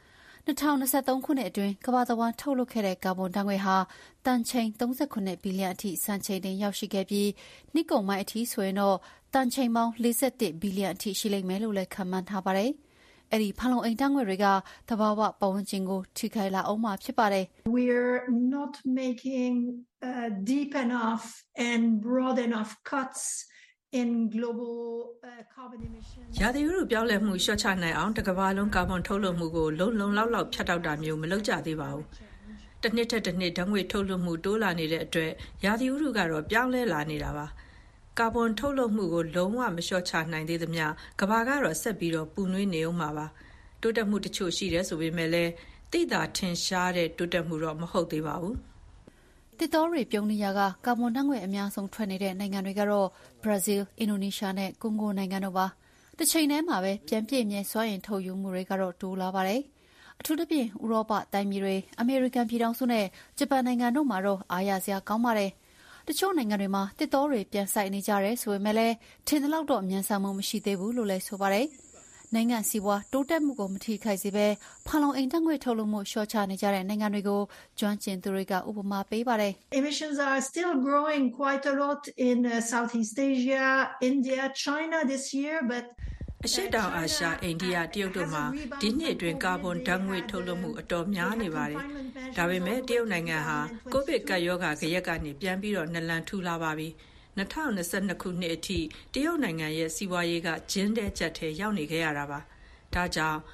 2023 ခုနှစ်အတွင်းကမ္ဘာတဝန်းထုတ်လုပ်ခဲ့တဲ့ကာဗွန်ဓာတ်ငွေ့ဟာတန်ချိန်39ဘီလီယံအထိစံချိန်တင်ရောက်ရှိခဲ့ပြီးနှစ်ကုန်ပိုင်းအထိဆိုရင်တော့တန်ချိန်ပေါင်း41ဘီလီယံအထိရှိလိမ့်မယ်လို့လည်းခန့်မှန်းထားပါတယ်။အဲဒီဖန်လုံအိမ်ဓာတ်ငွေ့တွေကသဘာဝပတ်ဝန်းကျင်ကိုထိခိုက်လာအောင်မှာဖြစ်ပါတယ်။ We're not making deep enough and broad enough cuts in global carbon emissions ရာသီဥတုပြောင်းလဲမှုလျှော့ချနိုင်အောင်တစ်ကမ္ဘာလုံးကာဗွန်ထုတ်လွှတ်မှုကိုလုံလောက်ဖြတ်တောက်တာမျိုးမလုပ်ကြသေးပါဘူး။တစ်နှစ်ထက်တစ်နှစ်ဓာတ်ငွေ့ထုတ်လွှတ်မှုတိုးလာနေတဲ့အတွက်ရာသီဥတုကတော့ပြောင်းလဲလာနေတာပါ။ကာဗွန်ထုတ်လွှတ်မှုကိုလုံးဝမလျှော့ချနိုင်သေးသမျှကမ္ဘာကတော့ဆက်ပြီးတော့ပူနွေးနေအောင်ပါပါ။တိုးတက်မှုတချို့ရှိတယ်ဆိုပေမဲ့လည်းသိသာထင်ရှားတဲ့တိုးတက်မှုတော့မဟုတ်သေးပါဘူး။တစ်တော်တွေပြုံးနေရကကာဗွန်ဓာတ်ငွေ့အများဆုံးထွက်နေတဲ့နိုင်ငံတွေကတော့ဘရာဇီးလ်၊အင်ဒိုနီးရှားနဲ့ကွန်ဂိုနိုင်ငံတို့ပါ။တစ်ချိန်တည်းမှာပဲပြန်ပြည့်မြဲစွမ်းအင်ထုတ်ယူမှုတွေကတော့တိုးလာပါတယ်။အထူးသဖြင့်ဥရောပတိုင်းပြည်တွေ၊အမေရိကန်ပြည်ထောင်စုနဲ့ဂျပန်နိုင်ငံတို့မှာတော့အားရစရာကောင်းပါတယ်။တချို့နိုင်ငံတွေမှာတစ်တော်တွေပြန်စိုက်နေကြတယ်ဆိုပေမဲ့လည်းထင်သလောက်တော့မြန်ဆန်မှုမရှိသေးဘူးလို့လည်းဆိုပါတယ်။နိုင်ငံစီးပွားတိုးတက်မှုကိုမထိခိုက်စေဘဲဖန်လုံအိမ်ဓာတ်ငွေ့ထုတ်လွှတ်မှုလျှော့ချနေကြတဲ့နိုင်ငံတွေကိုကျွမ်းကျင်သူတွေကဥပမာပေးပါတယ်။ Emissions are still growing quite a lot in Southeast Asia, India, China this year, but အရှေ့တောင်အာရှ၊အိန္ဒိယ၊တရုတ်တို့မှာဒီနှစ်အတွင်းကာဗွန်ဓာတ်ငွေ့ထုတ်လွှတ်မှုအတော်များနေပါတယ်။ဒါပေမဲ့တရုတ်နိုင်ငံဟာကိုဗစ်ကပ်ရောဂါဂယက်ကနေပြန်ပြီးတော့နလန်ထူလာပါပြီ။2022ခုနှစ်အထိတရုတ်နိုင်ငံရဲ့စီးပွားရေးကဂျင်းတဲကျပ်ထဲရောက်နေခဲ့ရတာပါ။ဒါကြောင့်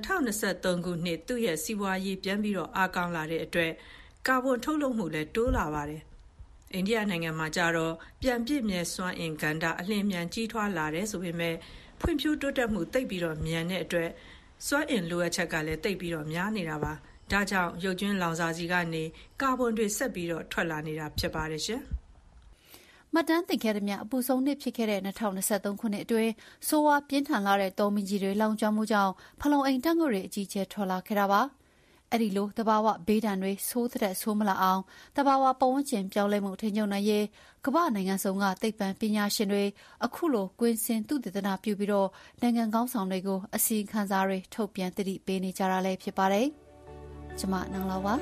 2023ခုနှစ်သူ့ရဲ့စီးပွားရေးပြန်ပြီးတော့အားကောင်းလာတဲ့အတွက်ကာဗွန်ထုတ်လွှတ်မှုလည်းတိုးလာပါတယ်။အိန္ဒိယနိုင်ငံမှာကြတော့ပြန်ပြည့်မြဲစွမ်းအင်ကဏ္ဍအလျင်မြန်ကြီးထွားလာတယ်ဆိုပေမဲ့ဖွံ့ဖြိုးတိုးတက်မှုသိပ်ပြီးတော့မြန်တဲ့အတွက်စွမ်းအင်လိုအပ်ချက်ကလည်းသိပ်ပြီးတော့များနေတာပါ။ဒါကြောင့်ရုပ်ကြွင်းလောင်စာဆီကနေကာဗွန်တွေဆက်ပြီးတော့ထွက်လာနေတာဖြစ်ပါတယ်ရှင်။မှတ်တမ်းတင်ခဲ့သမျှအပူဆုံးနှစ်ဖြစ်ခဲ့တဲ့2023ခုနှစ်အတွင်းဆိုးဝါးပြင်းထန်လာတဲ့တောမီးကြီးတွေလောင်ကျွမ်းမှုကြောင့်ဖန်လုံအိမ်ဓာတ်ငွေ့တွေအကြီးအကျယ်ထွက်လာခဲ့တာပါ။အဲဒီလိုသဘာဝဘေးဒဏ်တွေဆိုးတဲ့ဆိုးမလာအောင်သဘာဝပတ်ဝန်းကျင်ပြောင်းလဲမှုထိန်းချုပ်နိုင်ရေးကမ္ဘာနိုင်ငံစုံကသိပ္ပံပညာရှင်တွေအခုလိုကွင်းဆင်းသုတေသနပြုပြီးတော့နိုင်ငံကောင်းဆောင်တွေကိုအစီရင်ခံစာတွေထုတ်ပြန်သတိပေးနေကြတာလည်းဖြစ်ပါတယ်။ကျွန်မနန်းလာပါ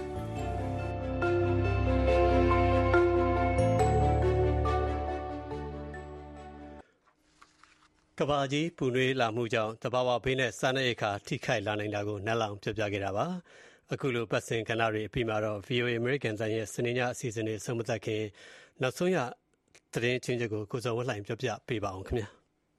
ကမ္ဘာကြီးပူနွေးလာမှုကြောင့်သဘာဝဘေးနဲ့စားနပ်ရိက္ခာထိခိုက်လာနိုင်တာကိုနန်းလောင်ပြပြခဲ့တာပါ။အခုလိုပတ်စဉ်ကဏ္ဍတွေအပြီးမှာတော့ VOA American ဇာတ်ရဲ့စနေညအစီအစဉ်တွေဆုံးမသက်ခင်နောက်ဆုံးရသတင်းချင်းချက်ကိုကိုစောဝလှိုင်ပြပြပေးပါအောင်ခင်ဗျာ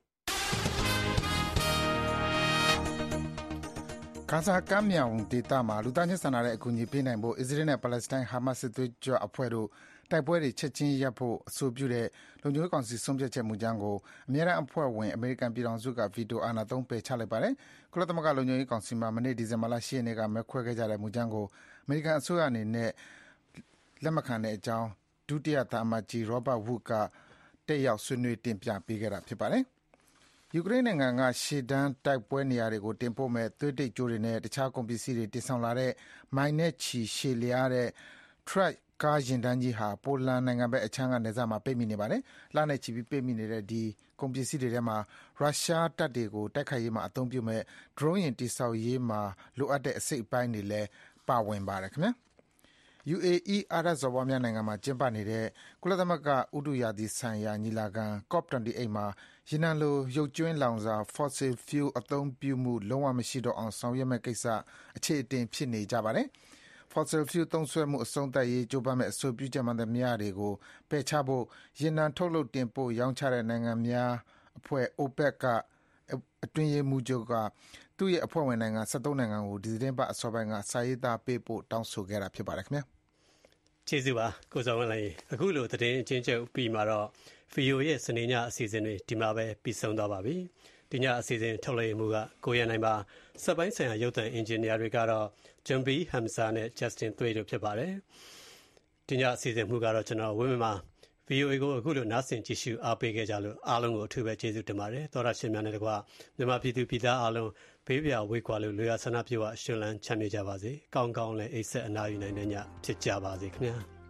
။ဂါဇာကမ်းမြောင်ဒေသမှာလူသားချင်းစာနာတဲ့အကူအညီပေးနိုင်ဖို့အစ္စရေးနဲ့ပါလက်စတိုင်းဟာမတ်စ်စစ်သွေးကြွအဖွဲ့တို့တိုက်ပွဲတွေချက်ချင်းရပ်ဖို့အဆိုပြုတဲ့လုံခြုံရေးကောင်စီဆုံးဖြတ်ချက်မူကြမ်းကိုအမြဲတမ်းအဖွဲ့ဝင်အမေရိကန်ပြည်ထောင်စုကဗီတိုအာဏာသုံးပယ်ချလိုက်ပါတယ်။ကုလသမဂ္ဂလုံခြုံရေးကောင်စီမှာမနေ့ဒီဇင်ဘာလ 10 ရက်နေ့ကမဲခွဲခဲ့ကြတဲ့မူကြမ်းကိုအမေရိကန်အစိုးရအနေနဲ့လက်မခံတဲ့အကြောင်းဒုတိယသံအမတ်ကြီး Robert Wood ကတက်ရောက်ဆွေးနွေးတင်ပြပေးခဲ့တာဖြစ်ပါတယ်။ယူကရိန်းနိုင်ငံကရှေ့တန်းတိုက်ပွဲနေရာတွေကိုတင်ပို့မဲ့သွေးတိတ်ကြိုးတွေနဲ့တခြားကုန်ပစ္စည်းတွေတင်ဆောင်လာတဲ့မိုင်နဲ့ချီရှည်လျားတဲ့ truck ကားယာဉ်တန်းကြီးဟာပိုလန်နိုင်ငံဘက်အခြမ်းကနယ်စပ်မှာပိတ်မိနေပါတယ်။လနဲ့ချီပြီးပိတ်မိနေတဲ့ဒီကုန်ပစ္စည်းတွေထဲမှာရုရှားတပ်တွေကိုတိုက်ခိုက်ရေးမှာအသုံးပြုမဲ့ drone ယာဉ်တည်ဆောက်ရေးမှာလိုအပ်တဲ့အစိတ်အပိုင်းတွေလည်းပါဝင်ပါတယ်ခင်ဗျာ။ UAE အာရပ်စော်ဘွားများနိုင်ငံမှာကျင်းပနေတဲ့ကုလသမဂ္ဂဥတုရာသီဆိုင်ရာညီလာခံ COP28 မှာရေနံလိုရုပ်ကြွင်းလောင်စာ fossil fuel အသုံးပြုမှုလုံးဝမရှိတော့အောင်ဆောင်ရွက်မယ့်ကိစ္စအခြေအတင်ဖြစ်နေကြပါတယ်။ fossil fuel သုံးစွဲမှုအဆုံးသတ်ရေးကြိုးပမ်းမယ့်အဆိုပြုချက်မှန်သမျှတွေကိုပယ်ချဖို့ရေနံထုတ်လုပ်တင်ပို့ရောင်းချတဲ့နိုင်ငံများအဖွဲ့ OPEC ကအတွင်းရေးမှူးချုပ်ကသူ့ရဲ့အဖွဲ့ဝင်နိုင်ငံ13နိုင်ငံကိုဒီသီတင်းပတ်အစောပိုင်းကစာရေးသားပေးပို့တောင်းဆိုခဲ့တာဖြစ်ပါတယ်ခင်ဗျာ။ကျေးဇူးပါကိုစောဝင်းလိုက်အခုလိုသတင်းအချင်းချုပ်ပြီးမှာတော့ VOA ရဲ့စနေညအစီအစဉ်တွေဒီမှာပဲပြီးဆုံးသွားပါပြီ။ဒီညအစီအစဉ်ထုတ်လွှင့်မှုကကိုရန်နိုင်ပါစက်ပိုင်းဆိုင်ရာရုပ်သံအင်ဂျင်နီယာတွေကတော့John B. Hamza နဲ့ Justin Thway တို့ဖြစ်ပါတယ်။ဒီညအစီအစဉ်မှုကတော့ကျွန်တော်ဝင်းမမှာ VOA ကိုအခုလိုနားဆင်ကြည့်ရှုအားပေးခဲ့ကြလို့အားလုံးကိုအထူးပဲကျေးဇူးတင်ပါတယ်။သောရရှင်များနဲ့တကွမြန်မာပြည်သူပြည်သားအားလုံးဘေးပြဝေးကွာလို့လူရဆန္ဒပြုအရှင်လန်းချမ်းမြေ့ကြပါစေ။ကောင်းကောင်းလည်းအိတ်ဆက်အနားယူနိုင်တဲ့ညဖြစ်ကြပါစေခင်ဗျာ။